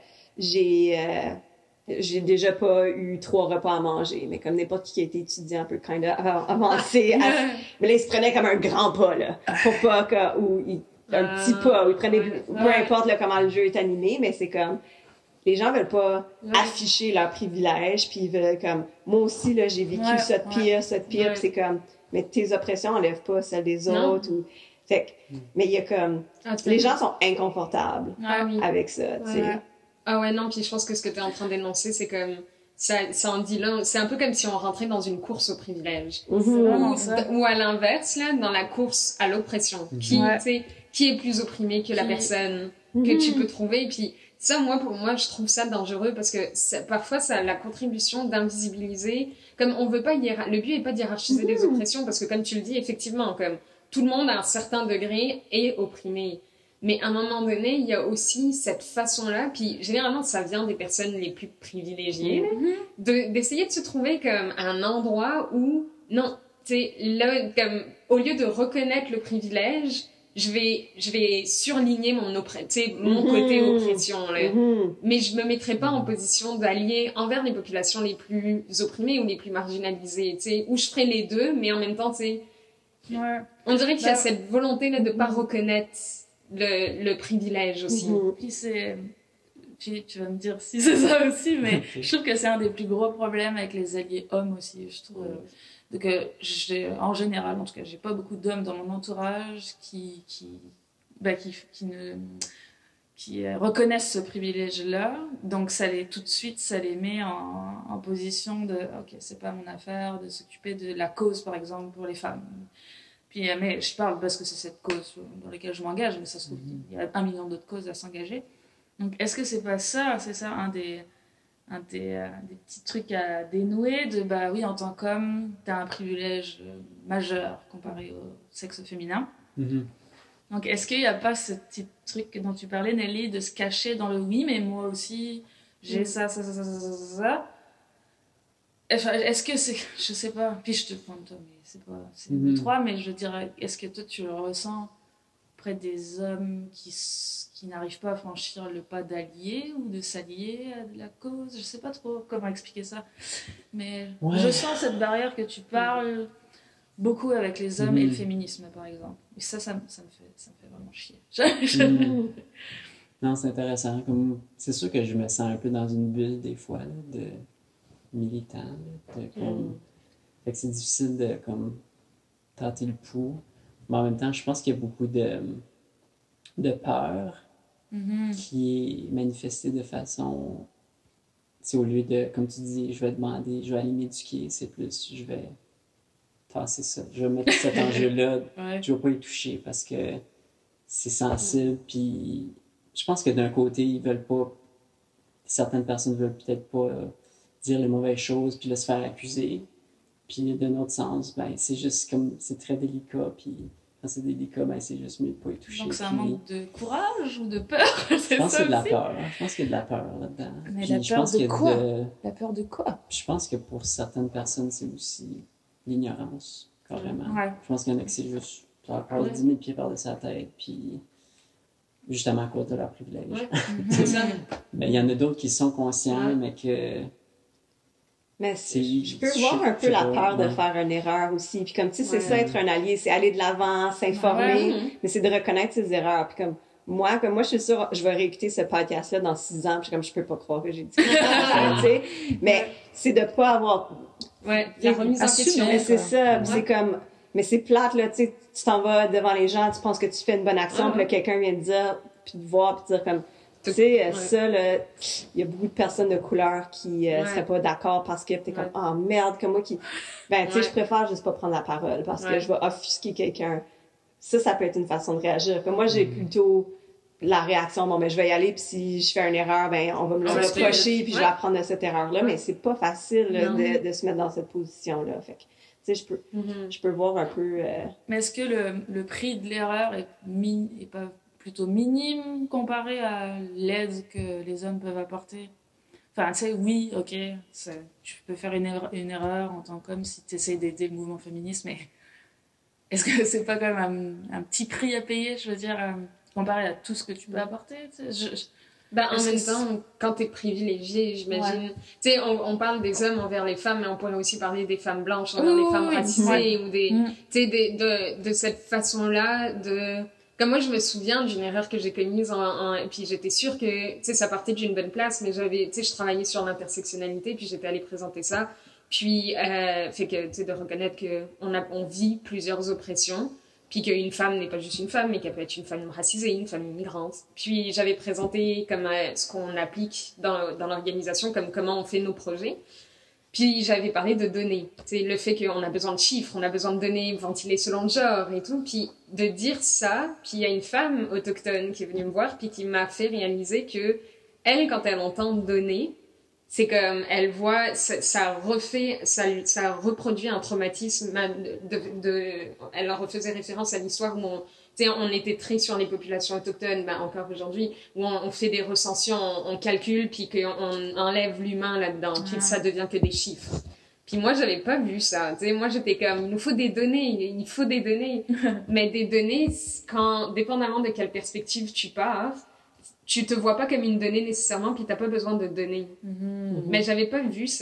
j'ai déjà pas eu 3 repas à manger, mais comme n'importe qui a été étudiant un peu kind of avancé, mais là, il se prenait comme un grand pas, là, pour pas que, un petit pas, où il prenait, peu importe là, comment le jeu est animé, mais c'est comme, les gens veulent pas afficher leurs privilèges, puis ils veulent comme, moi aussi, là, j'ai vécu ça de pire, puis c'est comme, mais tes oppressions enlèvent pas celles des autres, ou, fait que, mais il y a comme, les gens sont inconfortables avec ça, tu sais. Ah ouais, non, puis je pense que ce que t'es en train d'énoncer, c'est comme, ça en dit long. C'est un peu comme si on rentrait dans une course au privilège. Ou à l'inverse, là, dans la course à l'oppression. Qui est plus opprimé que la personne que tu peux trouver, puis ça, pour moi, je trouve ça dangereux parce que parfois, ça a la contribution d'invisibiliser. Comme on veut pas le but est pas d'hiérarchiser les oppressions parce que comme tu le dis, effectivement, comme tout le monde à un certain degré est opprimé. Mais à un moment donné, il y a aussi cette façon-là, puis généralement, ça vient des personnes les plus privilégiées, d'essayer de se trouver comme un endroit où, non, tu sais, là, comme, au lieu de reconnaître le privilège, je vais surligner mon côté oppression, là. Mais je me mettrai pas en position d'allier envers les populations les plus opprimées ou les plus marginalisées, tu sais, où je ferai les deux, mais en même temps, tu sais, on dirait qu'il y a cette volonté, là, de pas reconnaître le privilège aussi. Puis puis tu vas me dire si c'est ça aussi, mais Ok. je trouve que c'est un des plus gros problèmes avec les alliés hommes aussi, je trouve. Donc, en général, en tout cas, j'ai pas beaucoup d'hommes dans mon entourage qui reconnaissent ce privilège-là. Donc, tout de suite, ça les met en position de, ok, c'est pas mon affaire de s'occuper de la cause, par exemple, pour les femmes. Puis, mais je parle parce que c'est cette cause dans laquelle je m'engage, mais ça se trouve, il y a 1 million d'autres causes à s'engager. Donc, est-ce que c'est pas ça, c'est ça des petits trucs à dénouer de, bah oui, en tant qu'homme, t'as un privilège majeur comparé au sexe féminin. Mhm. Donc, est-ce qu'il n'y a pas ce petit truc dont tu parlais, Nelly, de se cacher dans le oui, mais moi aussi, j'ai ça. Enfin, est-ce que c'est. Je sais pas. Puis je te demande, toi, mais c'est nous trois, mais je dirais, est-ce que toi, tu le ressens auprès des hommes qui n'arrivent pas à franchir le pas d'allier ou de s'allier à la cause? Je sais pas trop comment expliquer ça. Mais je sens cette barrière que tu parles beaucoup avec les hommes et le féminisme, par exemple. Et ça me fait vraiment chier. Non, c'est intéressant. C'est sûr que je me sens un peu dans une bulle des fois, là, de militant. Là, fait que c'est difficile de tenter le pouls. Mais en même temps, je pense qu'il y a beaucoup de peur qui est manifestée de façon... C'est au lieu de, comme tu dis, je vais demander, je vais aller m'éduquer, c'est plus, je vais tasser ça. Je vais mettre cet enjeu-là, je vais pas y toucher parce que c'est sensible. Puis je pense que d'un côté, ils veulent pas... Certaines personnes veulent peut-être pas dire les mauvaises choses puis se faire accuser. Puis d'un autre sens, ben c'est juste comme... C'est très délicat, puis... Quand c'est délicat, ben c'est juste mieux de pas y toucher. Donc c'est un manque de courage ou de peur? Je pense qu'il y a de la peur. Je pense qu'il y a de la peur là-dedans. Mais puis, la peur de quoi? La peur de quoi? Je pense que pour certaines personnes, c'est aussi l'ignorance, carrément. Ouais. Je pense qu'il y en a qui c'est juste leur peur de 10 000 pieds par-dessus la tête, puis justement à cause de leur privilège. Ouais. C'est ça. Mais il y en a d'autres qui sont conscients, mais que... Mais je peux voir un peu la peur de faire une erreur aussi. Puis comme, tu sais, c'est ça, être un allié, c'est aller de l'avant, s'informer, mais c'est de reconnaître ses erreurs. Puis comme moi, je suis sûre, je vais réécouter ce podcast-là dans 6 ans, puis comme, je peux pas croire que j'ai dit ça. Tu sais, mais c'est de pas avoir... Ouais, la remise en question. Mais c'est ça, c'est comme... Mais c'est plate, là, tu sais, tu t'en vas devant les gens, tu penses que tu fais une bonne action, puis là, quelqu'un vient te dire, puis te voir, puis te dire comme... Tu sais, ça, là, il y a beaucoup de personnes de couleur qui seraient pas d'accord parce que t'es comme, oh merde, comme moi qui... Ben, tu sais, je préfère juste pas prendre la parole parce que je vais offusquer quelqu'un. Ça peut être une façon de réagir. Comme moi, j'ai plutôt la réaction, bon, ben, je vais y aller, puis si je fais une erreur, ben, on va me le reprocher, puis je vais apprendre de cette erreur-là, mais c'est pas facile là, de se mettre dans cette position-là. Fait que, tu sais, je peux voir un peu... Mais est-ce que le prix de l'erreur est pas plutôt minime comparé à l'aide que les hommes peuvent apporter? Enfin, tu sais, oui, ok, tu peux faire une erreur en tant qu'homme si tu essaies d'aider le mouvement féministe, mais est-ce que c'est pas quand même un petit prix à payer, je veux dire, comparé à tout ce que tu peux apporter? Ben, en même temps, quand t'es privilégié, j'imagine... Tu sais, on parle des hommes envers les femmes, mais on pourrait aussi parler des femmes blanches envers les femmes racisées, ou des... Tu sais, de cette façon-là, de... Comme moi, je me souviens d'une erreur que j'ai commise et puis j'étais sûre que, tu sais, ça partait d'une bonne place, mais tu sais, je travaillais sur l'intersectionnalité, puis j'étais allée présenter ça. Puis, fait que, tu sais, de reconnaître que on vit plusieurs oppressions, puis qu'une femme n'est pas juste une femme, mais qu'elle peut être une femme racisée, une femme immigrante. Puis, j'avais présenté comme ce qu'on applique dans l'organisation, comme comment on fait nos projets. Puis j'avais parlé de données, c'est le fait qu'on a besoin de chiffres, on a besoin de données ventilées selon le genre et tout. Puis de dire ça, puis il y a une femme autochtone qui est venue me voir, puis qui m'a fait réaliser que elle, quand elle entend données, c'est comme elle voit ça reproduit un traumatisme elle leur refaisait référence à l'histoire où on était très sur les populations autochtones, ben encore aujourd'hui, où on fait des recensions, on calcule, puis qu'on enlève l'humain là-dedans, puis ça devient que des chiffres. Puis moi, j'avais pas vu ça. Tu sais, moi, j'étais comme, il nous faut des données, il faut des données. Mais des données, dépendamment de quelle perspective tu pars, tu te vois pas comme une donnée nécessairement, puis t'as pas besoin de données. Mais j'avais pas vu ça.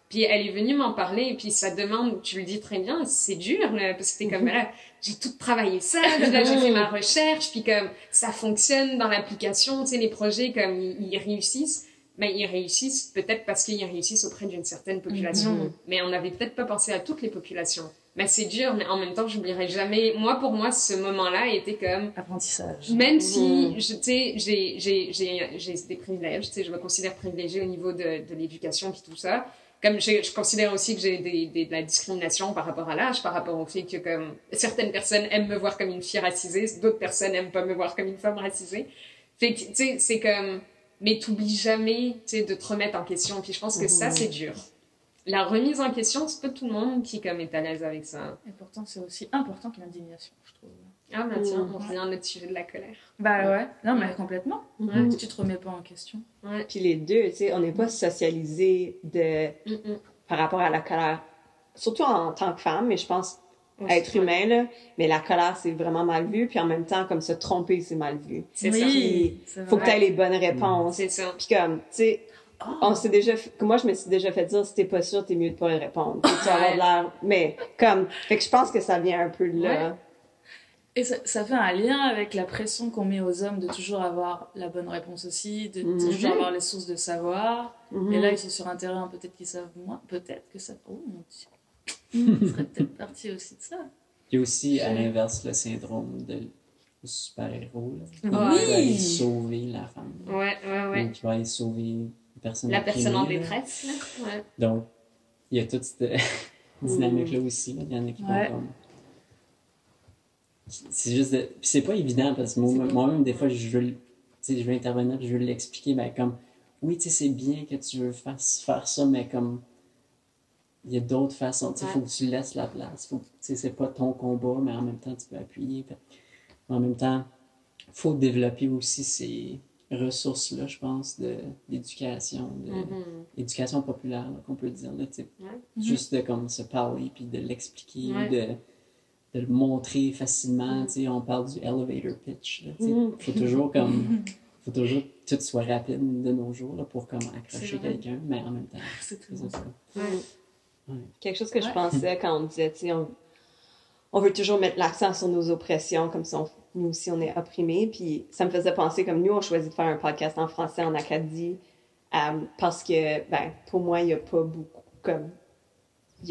Puis elle est venue m'en parler, et puis ça demande, tu le dis très bien, c'est dur, là, parce que t'es comme, là, j'ai tout travaillé ça, puis là, j'ai fait ma recherche, puis comme, ça fonctionne dans l'application, tu sais, les projets, comme, ils réussissent, mais ils réussissent peut-être parce qu'ils réussissent auprès d'une certaine population, mais on n'avait peut-être pas pensé à toutes les populations. Mais c'est dur, mais en même temps, j'oublierai jamais. Moi, pour moi, ce moment-là était comme apprentissage. Même si, tu sais, j'ai des privilèges, tu sais, je me considère privilégiée au niveau de l'éducation puis tout ça. Comme je considère aussi que j'ai de la discrimination par rapport à l'âge, par rapport au fait que comme certaines personnes aiment me voir comme une fille racisée, d'autres personnes aiment pas me voir comme une femme racisée. Fait que, tu sais, c'est comme, mais t'oublies jamais, tu sais, de te remettre en question. Puis je pense que ça, c'est dur. La remise en question, c'est pas tout le monde qui comme est à l'aise avec ça. Et pourtant, c'est aussi important que l'indignation, je trouve. Ah bah tiens, on revient à notre sujet de la colère. Bah ouais, non mais complètement. Mm-hmm. Si tu te remets pas en question. Ouais. Puis les deux, tu sais, on n'est pas socialisés par rapport à la colère. Surtout en tant que femme, mais je pense être humain, là. Mais la colère, c'est vraiment mal vu. Puis en même temps, comme se tromper, c'est mal vu. C'est Oui, ça. Faut que tu aies les bonnes réponses. C'est ça. Puis comme, tu sais, on s'est déjà moi je me suis déjà fait dire si t'es pas sûr t'es mieux de pas y répondre. Tu vas avoir de l'air, mais comme, fait que je pense que ça vient un peu de là. Ouais. Et ça fait un lien avec la pression qu'on met aux hommes de toujours avoir la bonne réponse aussi, de toujours avoir les sources de savoir. Et là ils sont sur un terrain peut-être qu'ils savent moins, peut-être que ça. Oh mon Dieu, ils seraient peut-être partis aussi de ça. Il y a aussi à l'inverse le syndrome de super-héros là. Oui. Qui va aller sauver la femme. Ouais. Donc, qui va aller sauver la personne en opprimée, détresse, là. Ouais. Donc, il y a toute cette dynamique-là aussi. Là. Il y en a qui vont comme... C'est juste de... Puis c'est pas évident parce que moi-même, des fois, je veux intervenir et je veux l'expliquer. Ben, comme, oui, tu sais, c'est bien que tu veux faire ça, mais comme, il y a d'autres façons. Tu sais, faut que tu laisses la place. Tu sais, c'est pas ton combat, mais en même temps, tu peux appuyer. En même temps, faut développer aussi ces ressources-là, je pense, d'éducation, d'éducation populaire, là, qu'on peut dire, là, juste de comme se parler, puis de l'expliquer, de le montrer facilement, on parle du elevator pitch, là, faut toujours que tout soit rapide de nos jours, là, pour comme accrocher quelqu'un, mais en même temps, c'est ça. Quelque chose que je pensais quand on disait, on veut toujours mettre l'accent sur nos oppressions, comme si nous aussi on est opprimés. Puis ça me faisait penser comme nous, on choisit de faire un podcast en français en Acadie parce que, pour moi, il n'y a pas beaucoup, comme, il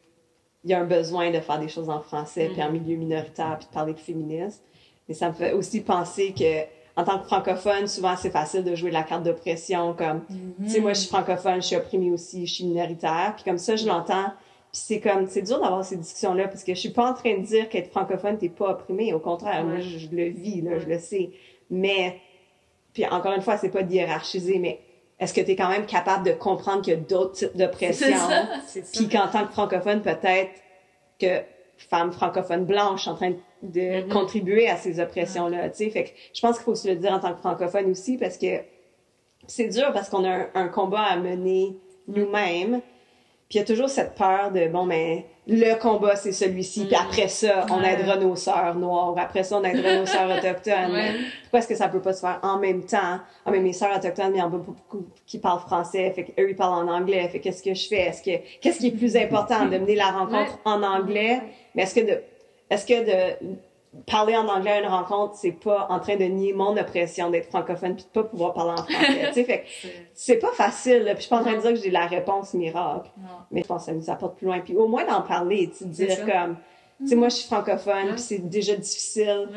y a un besoin de faire des choses en français, puis en milieu minoritaire, puis de parler de féminisme. Mais ça me fait aussi penser que, en tant que francophone, souvent c'est facile de jouer la carte d'oppression, comme, tu sais, moi je suis francophone, je suis opprimée aussi, je suis minoritaire, puis comme ça je l'entends. Puis c'est dur d'avoir ces discussions-là, parce que je suis pas en train de dire qu'être francophone, t'es pas opprimé. Au contraire, moi, je le vis, là, je le sais. Mais, puis encore une fois, c'est pas de hiérarchiser, mais est-ce que t'es quand même capable de comprendre qu'il y a d'autres types d'oppression? C'est ça. Puis qu'en tant que francophone, peut-être que femme francophone blanche en train de contribuer à ces oppressions-là, tu sais. Fait que je pense qu'il faut se le dire en tant que francophone aussi, parce que c'est dur, parce qu'on a un combat à mener nous-mêmes. Puis il y a toujours cette peur de, le combat, c'est celui-ci. Puis après ça, on aidera nos sœurs noires. Après ça, on aidera nos sœurs autochtones. Pourquoi est-ce que ça peut pas se faire en même temps? Ah, mais mes sœurs autochtones, il y en a pas beaucoup qui parlent français. Fait qu'eux, ils parlent en anglais. Fait qu'est-ce que je fais? Qu'est-ce qui est plus important? De mener la rencontre en anglais? Mais est-ce que de parler en anglais à une rencontre, c'est pas en train de nier mon oppression d'être francophone puis de pas pouvoir parler en français, tu sais, fait que c'est pas facile, là, puis je suis pas en train de dire que j'ai la réponse miracle, mais je pense que ça nous apporte plus loin, puis au moins d'en parler, tu sais, dire comme, tu sais, moi je suis francophone, puis c'est déjà difficile,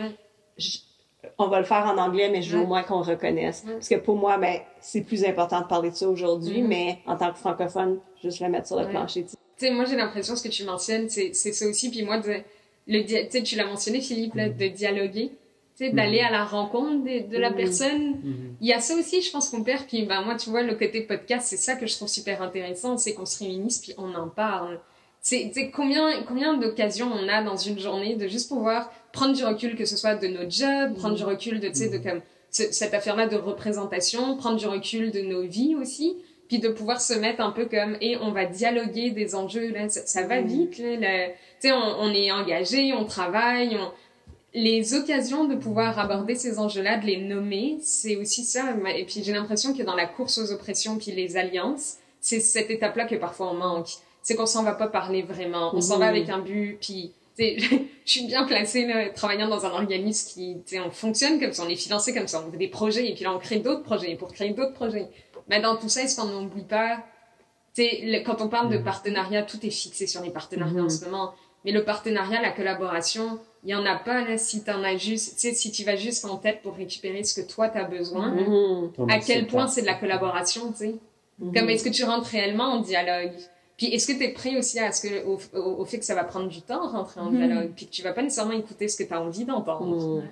on va le faire en anglais, mais je veux au moins qu'on reconnaisse, parce que pour moi, c'est plus important de parler de ça aujourd'hui, mais en tant que francophone, juste le mettre sur le plancher, tu sais, moi j'ai l'impression, ce que tu mentionnes, c'est ça aussi, puis moi, tu l'as mentionné, Philippe, là, de dialoguer, tu sais, d'aller à la rencontre de la personne. Il y a ça aussi, je pense qu'on perd. Puis, moi, tu vois, le côté podcast, c'est ça que je trouve super intéressant, c'est qu'on se réunisse puis on en parle. Tu sais, combien d'occasions on a dans une journée de juste pouvoir prendre du recul, que ce soit de notre job, prendre du recul de, tu sais, de comme, cette affaire-là de représentation, prendre du recul de nos vies aussi. Puis de pouvoir se mettre un peu comme, et on va dialoguer des enjeux, là, ça va vite, là, tu sais, on est engagé, on travaille, les occasions de pouvoir aborder ces enjeux-là, de les nommer, c'est aussi ça. Et puis j'ai l'impression que dans la course aux oppressions puis les alliances, c'est cette étape-là que parfois on manque. C'est qu'on s'en va pas parler vraiment. On s'en va avec un but, puis tu sais, je suis bien placée là, travaillant dans un organisme qui, tu sais, on fonctionne comme ça, on est financé comme ça, on fait des projets et puis là on crée d'autres projets pour créer d'autres projets. Mais dans tout ça, est-ce qu'on n'oublie pas, tu sais, quand on parle de partenariat, tout est fixé sur les partenariats en ce moment. Mais le partenariat, la collaboration, il y en a pas là si t'en as juste, tu sais, si tu vas juste en tête pour récupérer ce que toi t'as besoin. À quel point c'est de la collaboration, tu sais. Comme est-ce que tu rentres réellement en dialogue? Puis est-ce que tu es prêt aussi à ce que au fait que ça va prendre du temps à rentrer en dialogue, puis que tu vas pas nécessairement écouter ce que tu as envie d'entendre.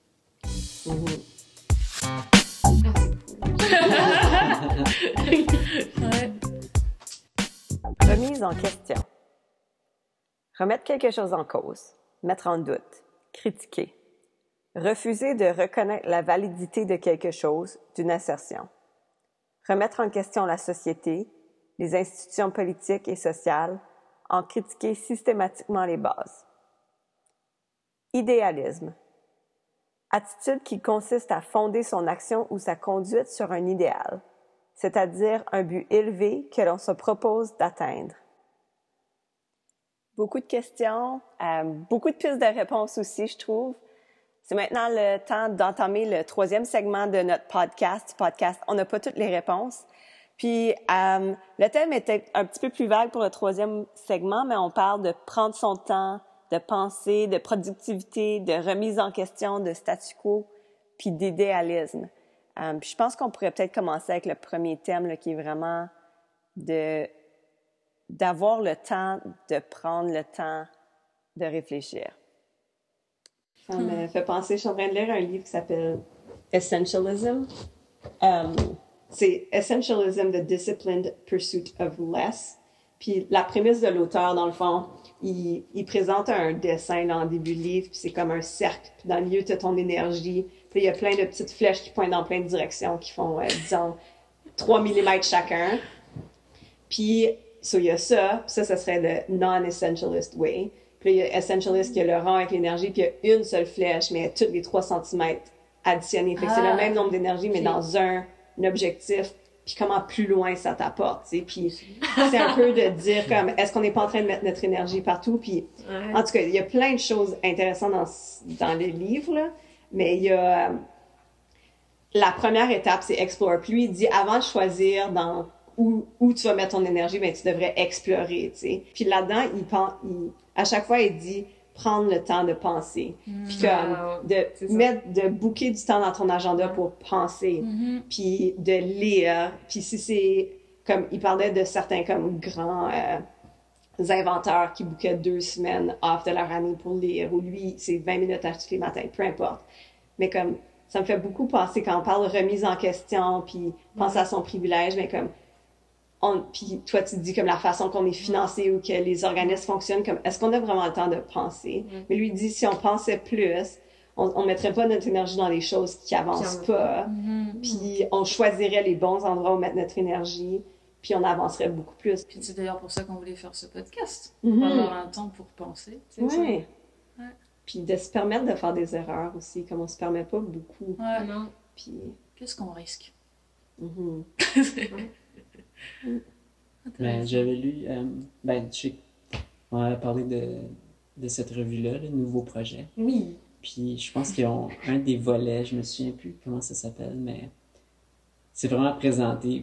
Remise en question. Remettre quelque chose en cause, mettre en doute, critiquer. Refuser de reconnaître la validité de quelque chose, d'une assertion. Remettre en question la société, les institutions politiques et sociales, en critiquer systématiquement les bases. Idéalisme. Attitude qui consiste à fonder son action ou sa conduite sur un idéal, c'est-à-dire un but élevé que l'on se propose d'atteindre. Beaucoup de questions, beaucoup de pistes de réponses aussi, je trouve. C'est maintenant le temps d'entamer le 3e segment de notre podcast. On n'a pas toutes les réponses. Puis, le thème était un petit peu plus vague pour le 3e segment, mais on parle de prendre son temps, de penser, de productivité, de remise en question, de statu quo, puis d'idéalisme. Puis je pense qu'on pourrait peut-être commencer avec le premier thème, là, qui est vraiment d'avoir le temps, de prendre le temps de réfléchir. Ça me fait penser, je suis en train de lire un livre qui s'appelle Essentialism. C'est Essentialism, the Disciplined Pursuit of Less. Puis la prémisse de l'auteur, dans le fond, il présente un dessin là, en début de livre, puis c'est comme un cercle. Puis dans le milieu, tu as ton énergie. Puis il y a plein de petites flèches qui pointent dans plein de directions, qui font, disons, 3 mm chacun. Puis, il y a ça serait le non-essentialist way. Puis il y a essentialist qui a le rang avec l'énergie, puis il y a une seule flèche, mais toutes les 3 cm additionnés. Fait que c'est le même nombre d'énergie, mais dans un objectif, puis comment plus loin ça t'apporte, tu sais. Puis c'est un peu de dire comme, est-ce qu'on n'est pas en train de mettre notre énergie partout? Puis en tout cas, il y a plein de choses intéressantes dans le livre, là, mais il y a... la première étape, c'est explore. Puis lui, il dit, avant de choisir dans où tu vas mettre ton énergie, ben tu devrais explorer, tu sais. Puis là-dedans, à chaque fois, il dit prendre le temps de penser. Puis comme de booker du temps dans ton agenda pour penser. Puis de lire. Puis si c'est comme il parlait de certains comme grands inventeurs qui bookaient 2 semaines off de leur année pour lire, ou lui, c'est 20 minutes à tous les matins, peu importe. Mais comme ça me fait beaucoup penser quand on parle de remise en question, puis penser à son privilège, mais comme puis toi tu te dis comme la façon qu'on est financé ou que les organismes fonctionnent, comme est-ce qu'on a vraiment le temps de penser? Mais lui dit si on pensait plus, on mettrait pas notre énergie dans les choses qui avancent pas, puis on choisirait les bons endroits où mettre notre énergie, puis on avancerait beaucoup plus. Puis c'est d'ailleurs pour ça qu'on voulait faire ce podcast, pour avoir un temps pour penser. Oui. Puis de se permettre de faire des erreurs aussi, comme on se permet pas beaucoup. Puis qu'est-ce qu'on risque? Ben, j'avais lu, on avait parlé de cette revue-là, le nouveau projet. Oui. Puis je pense qu'ils ont un des volets, je me souviens plus comment ça s'appelle, mais c'est vraiment présenté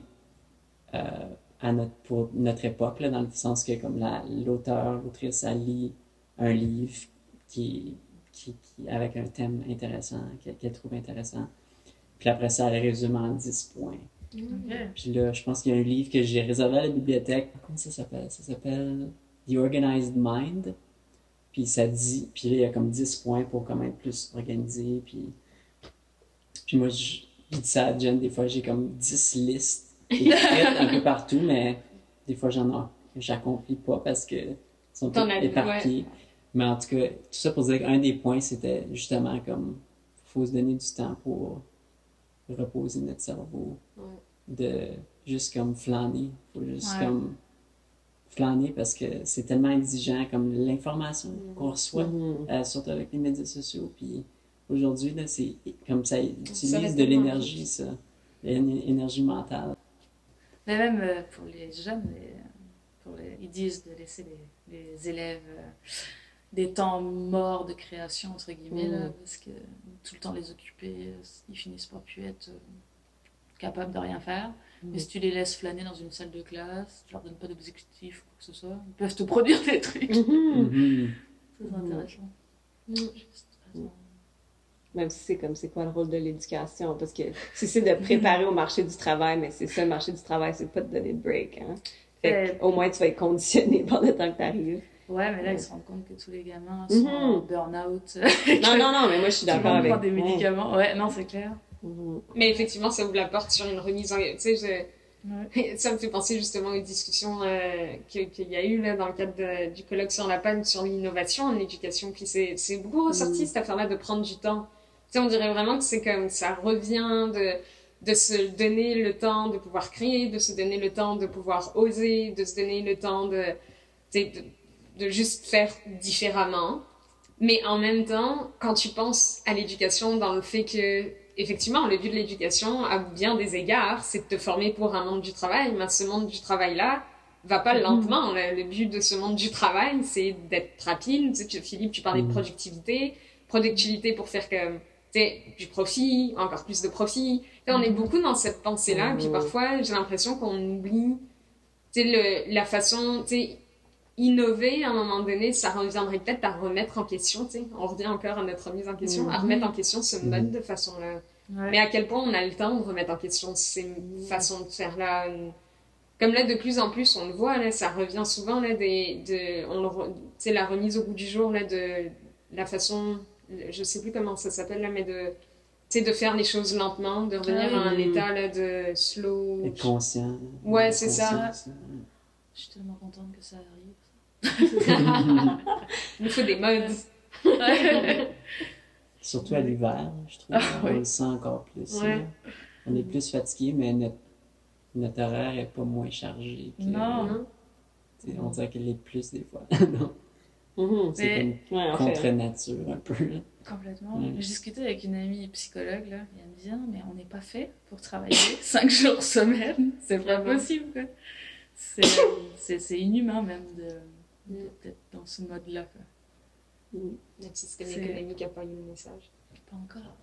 pour notre époque, là, dans le sens que comme l'autrice, elle lit un livre qui avec un thème intéressant, qu'elle trouve intéressant. Puis après ça, elle résume en 10 points. Puis là, je pense qu'il y a un livre que j'ai réservé à la bibliothèque. Comment ça s'appelle? Ça s'appelle The Organized Mind. Puis là, il y a comme 10 points pour comment être plus organisé. Puis moi, je dis ça à Jen, des fois, j'ai comme 10 listes écrites un peu partout, mais des fois, j'accomplis pas parce que sont toutes éparpillées. Mais en tout cas, tout ça pour dire qu'un des points, c'était justement comme, faut se donner du temps pour reposer notre cerveau, de juste comme flâner. Faut juste comme flâner parce que c'est tellement exigeant comme l'information qu'on reçoit, surtout avec les médias sociaux. Puis aujourd'hui, là, c'est comme ça utilise de l'énergie, ça, l'énergie mentale. Mais même pour les jeunes, ils disent de laisser les élèves des temps morts de création, entre guillemets, là, parce que tout le temps les occuper, ils finissent par plus être capables de rien faire. Mais si tu les laisses flâner dans une salle de classe, tu leur donnes pas d'objectifs ou quoi que ce soit, ils peuvent te produire des trucs. C'est intéressant. Juste, Même si c'est comme, c'est quoi le rôle de l'éducation? Parce que si c'est de préparer au marché du travail, mais c'est ça, le marché du travail, c'est pas de donner de break, hein. Fait au moins, tu vas être conditionné pendant le temps que t'arrives. Ouais, mais là, ils se rendent compte que tous les gamins sont en burn-out. Non, mais moi, je suis d'accord avec... Prendre des médicaments. Ouais, non, c'est clair. Mais effectivement, ça ouvre la porte sur une remise en... Tu sais, ça me fait penser justement aux discussions qu'il y a eu là, dans le cadre du colloque sur la panne, sur l'innovation en éducation. Puis c'est beaucoup ressorti cette affaire-là de prendre du temps. Tu sais, on dirait vraiment que c'est comme ça revient de se donner le temps de pouvoir créer, de se donner le temps de pouvoir oser, de se donner le temps de juste faire différemment. Mais en même temps, quand tu penses à l'éducation dans le fait que, effectivement, le but de l'éducation, à bien des égards, c'est de te former pour un monde du travail, mais ce monde du travail-là va pas lentement. Le but de ce monde du travail, c'est d'être rapide. Tu sais, Philippe, tu parlais de productivité pour faire comme, tu sais, du profit, encore plus de profit. Là, on est beaucoup dans cette pensée-là, puis parfois, j'ai l'impression qu'on oublie, tu sais, la façon, tu sais, innover à un moment donné, ça reviendrait peut-être à remettre en question, tu sais, on revient encore à notre remise en question, à remettre en question ce mode de façon-là. Ouais. Mais à quel point on a le temps de remettre en question ces façons de faire là. Comme là, de plus en plus, on le voit, là, ça revient souvent, là, tu sais, la remise au goût du jour, là, de la façon, je sais plus comment ça s'appelle, là, mais tu sais, de faire les choses lentement, de revenir à un état, là, de slow. Être conscient. Ouais, c'est ça. Je suis tellement contente que ça arrive. Il nous faut des modes. Surtout à l'hiver, je trouve. On le sent encore plus. Ouais. On est plus fatigué, mais notre horaire n'est pas moins chargé. Non. On dirait qu'elle est plus des fois. C'est comme contre nature un peu. Là. Complètement. J'ai discuté avec une amie psychologue, là, et elle me dit « mais on n'est pas fait pour travailler 5 jours semaine. C'est pas possible. Quoi. C'est inhumain même d'être dans ce mode-là. Le système économique n'a pas eu le message. Pas encore.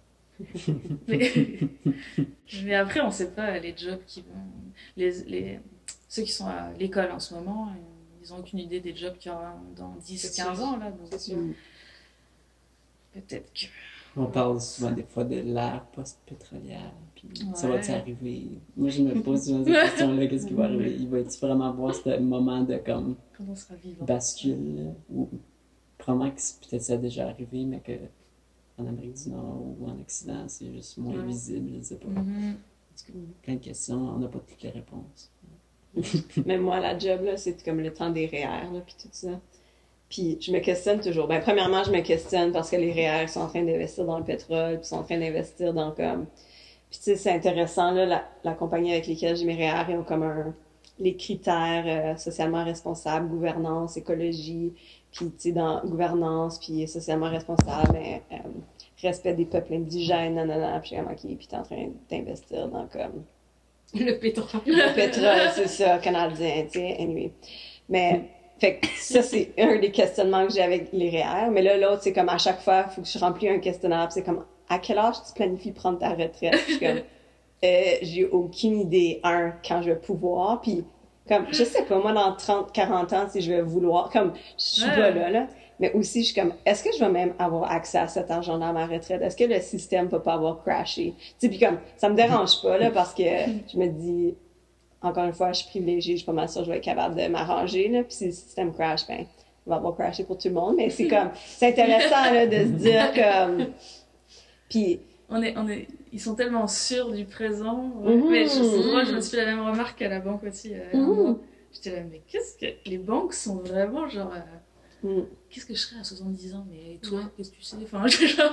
mais après, on ne sait pas les jobs qui vont... Ceux qui sont à l'école en ce moment, ils n'ont aucune idée des jobs qu'il y aura dans 10-15 ans. Là, donc, c'est sûr. Peut-être que... On parle souvent des fois de l'ère post-pétrolière, puis ça va-tu arriver? Moi, je me pose souvent cette question-là, qu'est-ce qui va arriver? Il va-tu vraiment avoir ce moment de comme on sera vivant. Bascule, là, ou probablement que peut-être ça a déjà arrivé, mais que en Amérique du Nord ou en Occident, c'est juste moins visible, je sais pas. Plein de questions, on n'a pas toutes les réponses. Même moi, la job, là, c'est comme le temps des REER, là, puis tout ça. Puis je me questionne toujours. Ben, premièrement, je me questionne parce que les REER sont en train d'investir dans le pétrole, puis sont en train d'investir dans comme... Puis tu sais, c'est intéressant, là, la compagnie avec laquelle j'ai mes REER, ils ont comme les critères socialement responsables, gouvernance, écologie, puis tu sais, dans gouvernance, puis socialement responsable, mais respect des peuples indigènes, nanana, puis OK, puis t'es en train d'investir dans comme... Le pétrole. Le pétrole, c'est ça, canadien, tu sais, anyway. Mais... Fait que ça, c'est un des questionnements que j'ai avec les REER. Mais là, l'autre, c'est comme à chaque fois, il faut que je remplis un questionnaire. C'est comme, à quel âge tu planifies de prendre ta retraite? Je suis comme, j'ai aucune idée, quand je vais pouvoir. Puis, comme, je sais pas, moi, dans 30, 40 ans, si je vais vouloir, comme, je suis pas là. Mais aussi, je suis comme, est-ce que je vais même avoir accès à cet argent dans ma retraite? Est-ce que le système peut pas avoir crashé? Tu sais, puis comme, ça me dérange pas, là, parce que je me dis, encore une fois, je suis privilégiée, je suis pas mal sûre que je vais être capable de m'arranger, là, puis si le système crash, ben, il va avoir crashé pour tout le monde, mais c'est comme, c'est intéressant, là, de se dire comme, puis... Ils sont tellement sûrs du présent, mais moi, je me suis fait la même remarque à la banque aussi, j'étais là, mais qu'est-ce que, les banques sont vraiment genre, qu'est-ce que je serais à 70 ans, mais toi, qu'est-ce que tu sais, enfin, genre...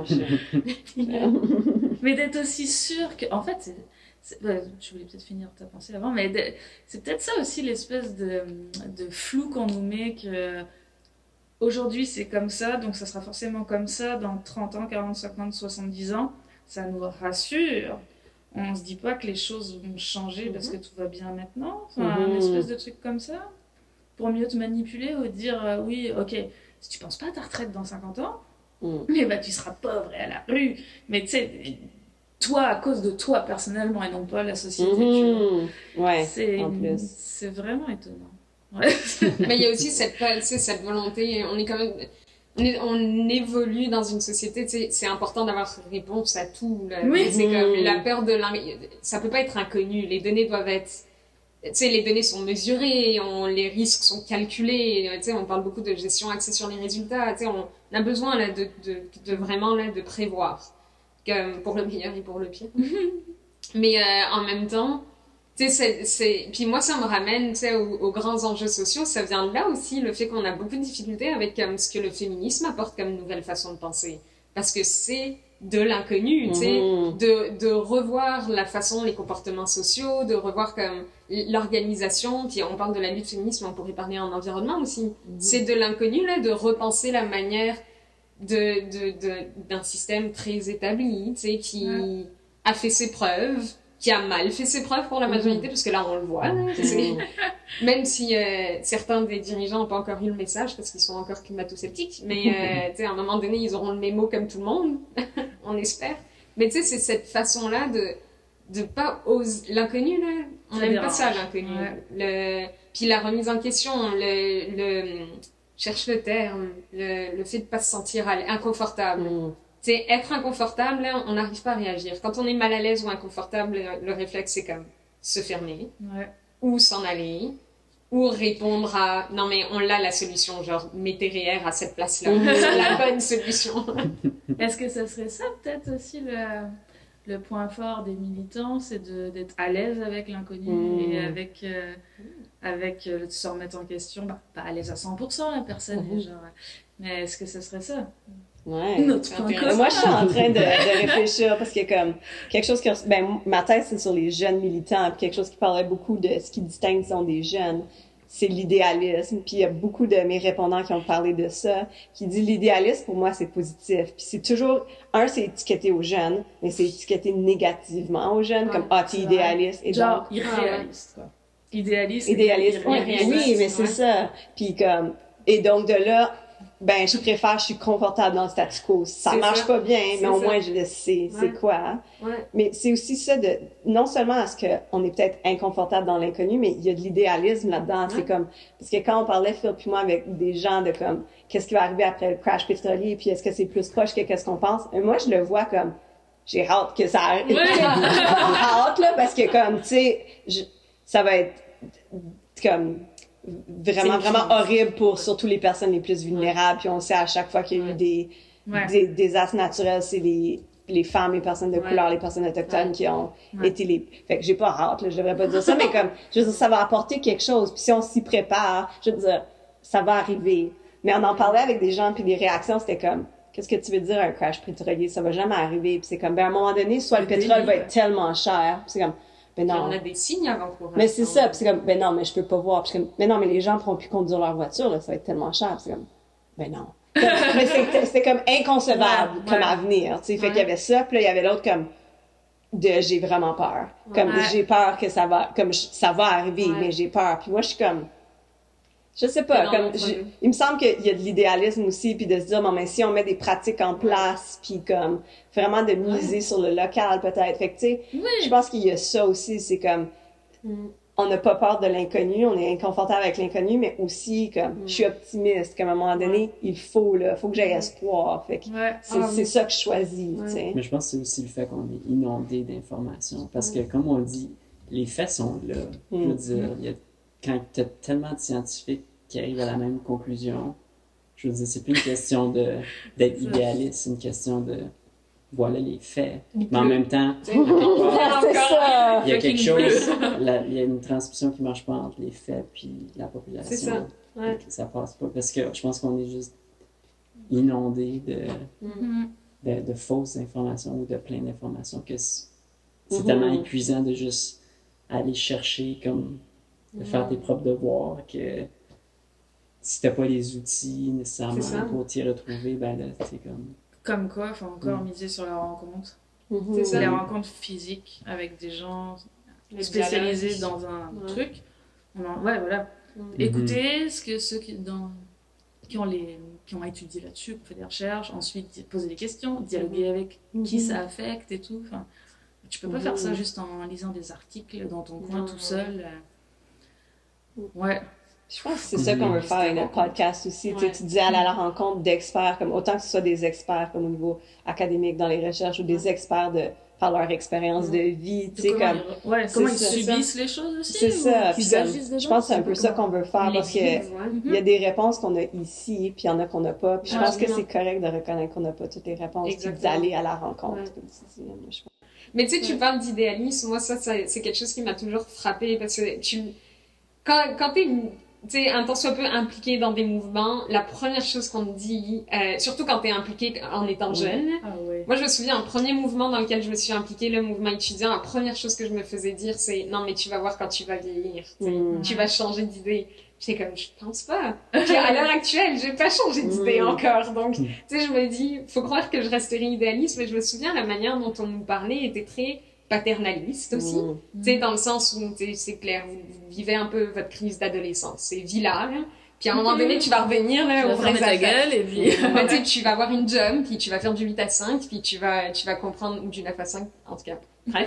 mais d'être aussi sûr que, en fait, je voulais peut-être finir ta pensée avant, mais c'est peut-être ça aussi l'espèce de flou qu'on nous met que aujourd'hui c'est comme ça, donc ça sera forcément comme ça dans 30 ans, 40, 50, 70 ans. Ça nous rassure. on se dit pas que les choses vont changer parce que tout va bien maintenant. Enfin, un espèce de truc comme ça. Pour mieux te manipuler ou dire oui, ok, si tu penses pas à ta retraite dans 50 ans, eh ben, tu seras pauvre et à la rue. Mais tu sais, toi, à cause de toi personnellement et non pas la société, tu vois. Ouais, en plus. C'est vraiment étonnant. Mais il y a aussi cette volonté, on est quand même, on évolue dans une société, tu sais, c'est important d'avoir réponse à tout, là. Oui. C'est comme la peur de ça peut pas être inconnu, les données doivent être, tu sais, les données sont mesurées, les risques sont calculés, tu sais, on parle beaucoup de gestion axée sur les résultats, tu sais, on a besoin, là, de vraiment, là, de prévoir, comme pour le meilleur et pour le pire. Mais, en même temps, tu sais, puis moi, ça me ramène, tu sais, aux grands enjeux sociaux. Ça vient de là aussi, le fait qu'on a beaucoup de difficultés avec ce que le féminisme apporte comme nouvelle façon de penser. Parce que c'est de l'inconnu, tu sais, de revoir la façon, les comportements sociaux, de revoir comme l'organisation. Puis on parle de la lutte féministe, mais on pourrait parler en environnement aussi. C'est de l'inconnu, là, de repenser la manière d'un système très établi, tu sais, qui a fait ses preuves, qui a mal fait ses preuves pour la majorité, parce que là, on le voit. Là, même si certains des dirigeants n'ont pas encore eu le message, parce qu'ils sont encore climato-sceptiques, mais tu sais, à un moment donné, ils auront le mémo comme tout le monde, on espère. Mais tu sais, c'est cette façon-là de pas oser... L'inconnu, là, on n'aime pas ça, l'inconnu. Puis la remise en question, cherche le terme, le fait de pas se sentir inconfortable. Tu sais, être inconfortable, là, on n'arrive pas à réagir. Quand on est mal à l'aise ou inconfortable, le réflexe, c'est comme se fermer, ou s'en aller, ou répondre à « Non, mais on l'a la solution, genre, mettez REER à cette place-là. C'est la bonne solution. » Est-ce que ça serait ça, peut-être aussi, le point fort des militants, c'est d'être à l'aise avec l'inconnu et avec se remettre en question, pas à l'aise à 100%, la personne, genre, mais est-ce que ça serait ça? Ouais. Notre point commun. Moi, je suis en train de réfléchir parce que comme quelque chose ma thèse c'est sur les jeunes militants, puis quelque chose qui parlerait beaucoup de ce qui distingue disons des jeunes, c'est l'idéalisme. Puis il y a beaucoup de mes répondants qui ont parlé de ça, qui dit l'idéalisme pour moi c'est positif. Puis c'est toujours c'est étiqueté aux jeunes, mais c'est étiqueté négativement aux jeunes comme t'es idéaliste et genre irréaliste quoi. Idéaliste. Oui, mais c'est ça. Puis comme et donc de là je suis confortable dans le statu quo. Ça marche pas bien, mais au moins je le sais, c'est quoi. Mais c'est aussi ça non seulement est-ce qu'on est peut-être inconfortable dans l'inconnu, mais il y a de l'idéalisme là-dedans. C'est comme, parce que quand on parlait, Phil puis moi, avec des gens de comme, qu'est-ce qui va arriver après le crash pétrolier, puis est-ce que c'est plus proche que qu'est-ce qu'on pense? Et moi, je le vois comme, j'ai hâte que ça arrive. Hâte, là, parce que comme, tu sais, ça va être comme, vraiment horrible pour surtout les personnes les plus vulnérables. Puis on sait à chaque fois qu'il y a eu des désastres naturels, c'est les femmes, les personnes de couleur, les personnes autochtones qui ont été fait que j'ai pas hâte, là, je devrais pas dire ça, mais comme, je veux dire, ça va apporter quelque chose. Puis si on s'y prépare, je veux dire, ça va arriver. Mais on en parlait avec des gens, puis les réactions, c'était comme, qu'est-ce que tu veux dire un crash pétrolier? Ça va jamais arriver. Puis c'est comme, à un moment donné, soit le pétrole va être tellement cher. Puis c'est comme, ben non. On a des signes avant-coureurs. Mais c'est ça, puis c'est comme, ben non, mais je peux pas voir. Puis c'est comme, mais non, mais les gens pourront plus conduire leur voiture, là, ça va être tellement cher. Puis c'est comme, ben non. Mais c'était comme inconcevable comme avenir, tu sais. Fait qu'il y avait ça, puis là, il y avait l'autre comme, j'ai vraiment peur. Comme, j'ai peur que ça va arriver, mais j'ai peur. Puis moi, je suis comme, je sais pas, il me semble qu'il y a de l'idéalisme aussi, puis de se dire, bon, mais si on met des pratiques en place, puis comme, vraiment de miser sur le local, peut-être. Fait que, tu sais, je pense qu'il y a ça aussi, c'est comme, on n'a pas peur de l'inconnu, on est inconfortable avec l'inconnu, mais aussi, comme, je suis optimiste, qu'à un moment donné, faut que j'aie espoir. Fait que, c'est ça que je choisis, tu sais. Mais je pense que c'est aussi le fait qu'on est inondé d'informations, parce que, comme on dit, les faits sont là. Je veux dire, quand tu as tellement de scientifiques qui arrivent à la même conclusion, je veux dire, c'est plus une question d'être idéaliste, c'est une question de voilà les faits. Mais en même temps, il y a quelque chose, il y a une transmission qui marche pas entre les faits puis la population. C'est ça. Ouais. Ça passe pas. Parce que je pense qu'on est juste inondé de fausses informations ou de plein d'informations que c'est tellement épuisant de juste aller chercher comme de faire tes propres devoirs que si t'as pas les outils nécessairement pour t'y retrouver, ben là, c'est comme... Comme quoi, faut encore miser sur la rencontre. C'est ça. Les rencontres physiques avec des gens Le spécialisés dialogue. dans un Ouais. truc. Ouais, voilà. Écouter ce que ceux qui ont étudié là-dessus, qui ont fait des recherches, ensuite poser des questions, dialoguer avec qui ça affecte et tout. Enfin, tu peux pas faire ça juste en lisant des articles dans ton coin tout seul. Ouais. Je pense que c'est ça qu'on veut faire avec notre podcast aussi. Ouais. Tu dis aller à la rencontre d'experts, comme autant que ce soit des experts comme au niveau académique dans les recherches ou des experts par leur expérience de vie. Tu sais, comme Comment ils ça. subissent les choses aussi. c'est ça. Qu'ils Puis agissent dedans. je pense que c'est un peu ça qu'on veut faire Les parce que vivre, ouais. il y a des réponses qu'on a ici, puis il y en a qu'on n'a pas. Puis je pense que Ouais. c'est correct de reconnaître qu'on n'a pas toutes les réponses, puis Exactement. d'aller à la rencontre. Ouais. Comme tu dis, moi, je pense. Mais tu sais, tu parles d'idéalisme, moi ça c'est quelque chose qui m'a toujours frappé parce que quand t'es tu sais, un tant soit peu impliqué dans des mouvements, la première chose qu'on te dit, surtout quand t'es impliqué en étant jeune, Ah ouais. moi je me souviens, un premier mouvement dans lequel je me suis impliquée, le mouvement étudiant, la première chose que je me faisais dire c'est non mais tu vas voir quand tu vas vieillir, tu sais, tu vas changer d'idée. J'étais comme je pense pas. Puis à l'heure actuelle, j'ai pas changé d'idée encore, donc tu sais je me dis faut croire que je resterai idéaliste, mais je me souviens la manière dont on nous parlait était très paternaliste aussi. Tu sais, dans le sens où, tu sais, c'est clair, vous vivez un peu votre crise d'adolescence. C'est villa, là. Puis à un moment donné, tu vas revenir, là, Tu vas aux vraies fermer ta affaires. gueule et puis. Mais tu sais, tu vas avoir une job, puis tu vas faire du 8 à 5, puis tu vas comprendre, ou du 9 à 5, en tout cas. Bref.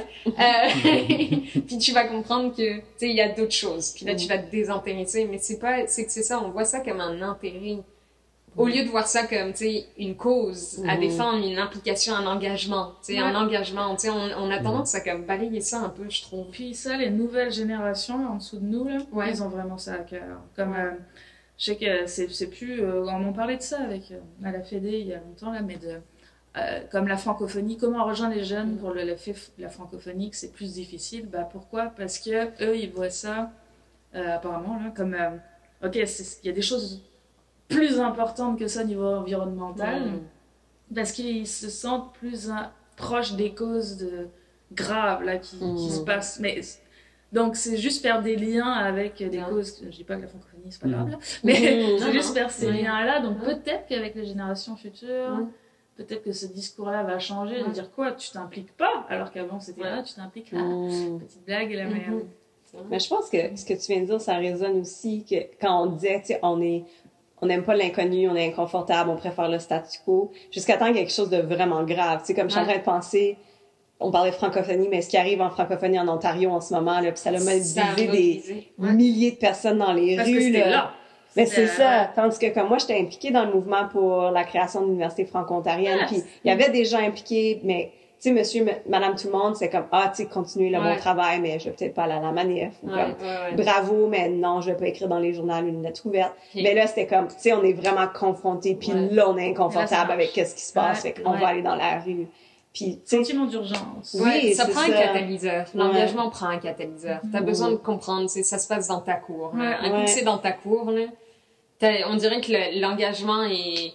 Puis tu vas comprendre que, tu sais, il y a d'autres choses. Puis là, tu vas te désintéresser. Mais c'est que c'est ça, on voit ça comme un intérêt. Au lieu de voir ça comme, tu sais, une cause à défendre, une implication, un engagement. Tu sais, un engagement. Tu sais, on a tendance à comme balayer ça un peu, je trouve. Puis ça, les nouvelles générations en dessous de nous, là, Ouais. ils ont vraiment ça à cœur. Comme, je sais que c'est plus... on en parlait de ça avec, à la Fédé il y a longtemps, là, mais comme la francophonie, comment rejoindre les jeunes pour le fait la francophonie, que c'est plus difficile. Bah, pourquoi? Parce que eux, ils voient ça, apparemment, là, comme... ok, il y a des choses plus importantes que ça au niveau environnemental, parce qu'ils se sentent plus proches des causes graves là, qui se passent. Mais, donc, c'est juste faire des liens avec des causes. Je dis pas que la francophonie, c'est pas grave, là, mais c'est juste faire ces liens-là. Donc, peut-être qu'avec les générations futures, peut-être que ce discours-là va changer, de dire quoi, tu t'impliques pas, alors qu'avant c'était là, tu t'impliques. Petite blague, là, mais. Mais je pense que ce que tu viens de dire, ça résonne aussi que quand on disait, tu sais, on n'aime pas l'inconnu, on est inconfortable, on préfère le statu quo, jusqu'à temps qu'il y ait quelque chose de vraiment grave. Tu sais, comme je suis en train de penser, on parlait de francophonie, mais ce qui arrive en francophonie en Ontario en ce moment, là, puis ça a mobilisé des milliers de personnes dans les Parce rues. Que c'était là. Mais c'est ça. Tandis que comme moi, j'étais impliquée dans le mouvement pour la création de l'université franco-ontarienne, puis il y avait des gens impliqués, mais tu sais, monsieur, madame, tout le monde, c'est comme, tu sais, continuez le bon travail, mais je vais peut-être pas aller à la manif. Ou comme, bravo, mais non, je vais pas écrire dans les journaux une lettre ouverte. Mais là, c'était comme, tu sais, on est vraiment confrontés, puis là, on est inconfortable avec qu'est-ce qui se passe, fait qu'on va aller dans la rue. Puis, sentiment d'urgence. Oui, ça prend un catalyseur. L'engagement Ouais. prend un catalyseur. T'as besoin de comprendre, ça se passe dans ta cour. Un coup que c'est dans ta cour, là, on dirait que l'engagement est...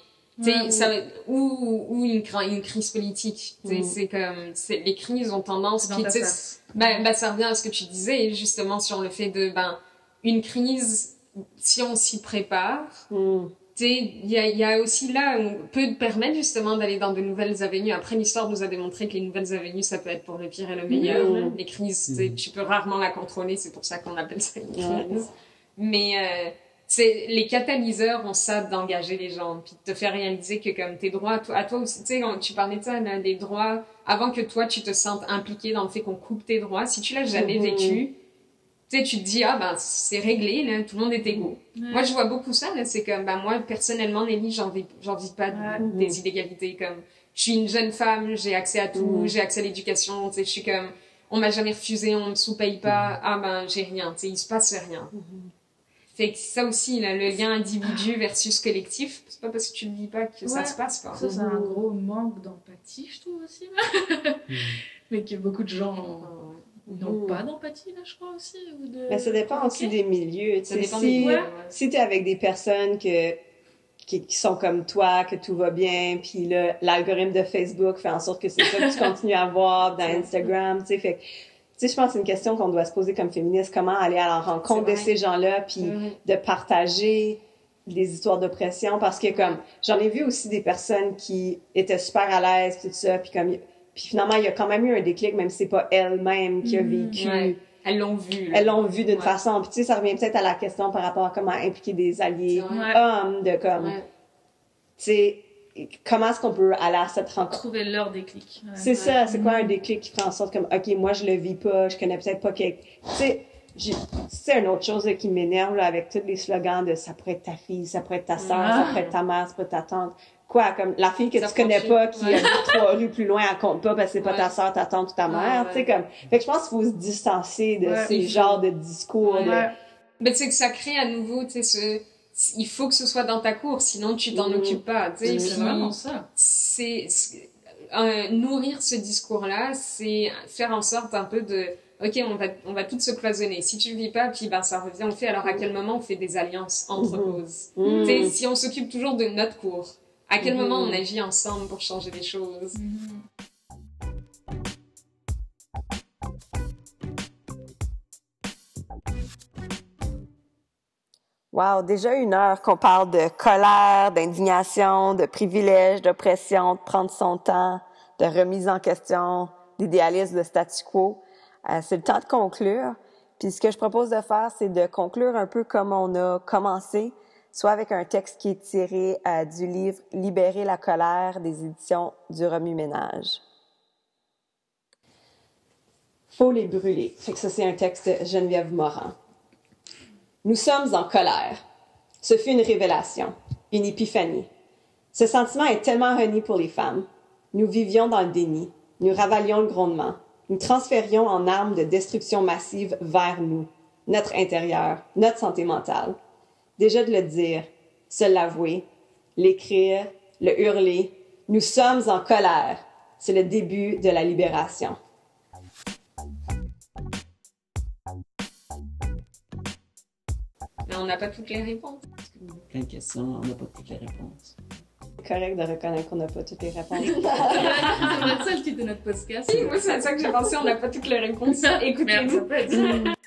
ou une crise politique. C'est comme, les crises ont tendance, ça revient à ce que tu disais, justement, sur le fait de, une crise, si on s'y prépare, il y a aussi là, on peut permettre justement d'aller dans de nouvelles avenues. Après, l'histoire nous a démontré que les nouvelles avenues, ça peut être pour le pire et le meilleur. Les crises, tu peux rarement la contrôler, c'est pour ça qu'on appelle ça une crise. Mais, les catalyseurs ont ça d'engager les gens, puis de te faire réaliser que comme tes droits, à toi aussi, tu sais, tu parlais de ça, là, des droits, avant que toi tu te sentes impliqué dans le fait qu'on coupe tes droits, si tu l'as jamais vécu, tu sais, tu te dis, c'est réglé, là, tout le monde est égaux. Moi, je vois beaucoup ça, là, c'est comme, moi, personnellement, Nelly, j'en vis pas des inégalités, comme, je suis une jeune femme, j'ai accès à tout, j'ai accès à l'éducation, tu sais, je suis comme, on m'a jamais refusé, on me sous-paye pas, j'ai rien, tu sais, il se passe rien. Fait que ça aussi, là, le lien individu versus collectif, c'est pas parce que tu le vis pas que ça se passe pas. Ça, c'est un gros manque d'empathie, je trouve aussi. Mais que beaucoup de gens n'ont pas d'empathie, là, je crois aussi. Mais ça dépend aussi des milieux. Ça dépend des milieux. Si t'es avec des personnes qui sont comme toi, que tout va bien, puis là, l'algorithme de Facebook fait en sorte que c'est ça que tu continues à voir dans Instagram, tu sais, fait que tu sais, je pense que c'est une question qu'on doit se poser comme féministe, comment aller à la rencontre de ces gens-là, puis de partager des histoires d'oppression, parce que comme, j'en ai vu aussi des personnes qui étaient super à l'aise, tout ça, puis comme, Puis finalement, il y a quand même eu un déclic, même si c'est pas elle-même qui a vécu. Ouais. Elles l'ont vu. Là. Elles l'ont vu d'une façon. Puis tu sais, ça revient peut-être à la question par rapport à comment impliquer des alliés hommes, de comme, tu sais, comment est-ce qu'on peut aller à cette rencontre? Trouver leur déclic. Ouais. C'est ça, c'est quoi un déclic qui fait en sorte comme, OK, moi je le vis pas, je connais peut-être pas quelqu'un. Tu sais, c'est une autre chose là, qui m'énerve là, avec tous les slogans de ça pourrait être ta fille, ça pourrait être ta sœur, ça pourrait être ta mère, ça pourrait être ta tante. Quoi, comme la fille que ça tu connais pas, qui habite 3 rues plus loin, elle compte pas parce que c'est pas ta sœur, ta tante ou ta mère, tu sais, comme. Fait que je pense qu'il faut se distancer de ces genres de discours. Mais tu sais que ça crée à nouveau, tu sais, il faut que ce soit dans ta cour, sinon tu t'en occupes pas, tu sais. C'est vraiment ça. Nourrir ce discours-là, c'est faire en sorte un peu de, OK, on va toutes se cloisonner. Si tu le vis pas, puis ben ça revient. On fait alors à quel moment on fait des alliances entre causes. Tu sais, si on s'occupe toujours de notre cour, à quel moment on agit ensemble pour changer les choses. Wow, déjà 1 heure qu'on parle de colère, d'indignation, de privilège, d'oppression, de prendre son temps, de remise en question, d'idéalisme, de statu quo. C'est le temps de conclure. Puis ce que je propose de faire, c'est de conclure un peu comme on a commencé, soit avec un texte qui est tiré du livre « Libérer la colère » des éditions du Remue-Ménage. Faut les brûler. Fait que ça, c'est un texte de Geneviève Morin. Nous sommes en colère. Ce fut une révélation, une épiphanie. Ce sentiment est tellement renié pour les femmes. Nous vivions dans le déni. Nous ravalions le grondement. Nous transférions en armes de destruction massive vers nous, notre intérieur, notre santé mentale. Déjà de le dire, se l'avouer, l'écrire, le hurler. Nous sommes en colère. C'est le début de la libération. Mais on n'a pas toutes les réponses. Plein de questions, on n'a pas toutes les réponses. C'est correct de reconnaître qu'on n'a pas toutes les réponses. Ça va être ça le titre de notre podcast. Oui, moi c'est à ça que j'ai pensé, on n'a pas toutes les réponses. Écoutez-nous. Merde, ça peut être ça.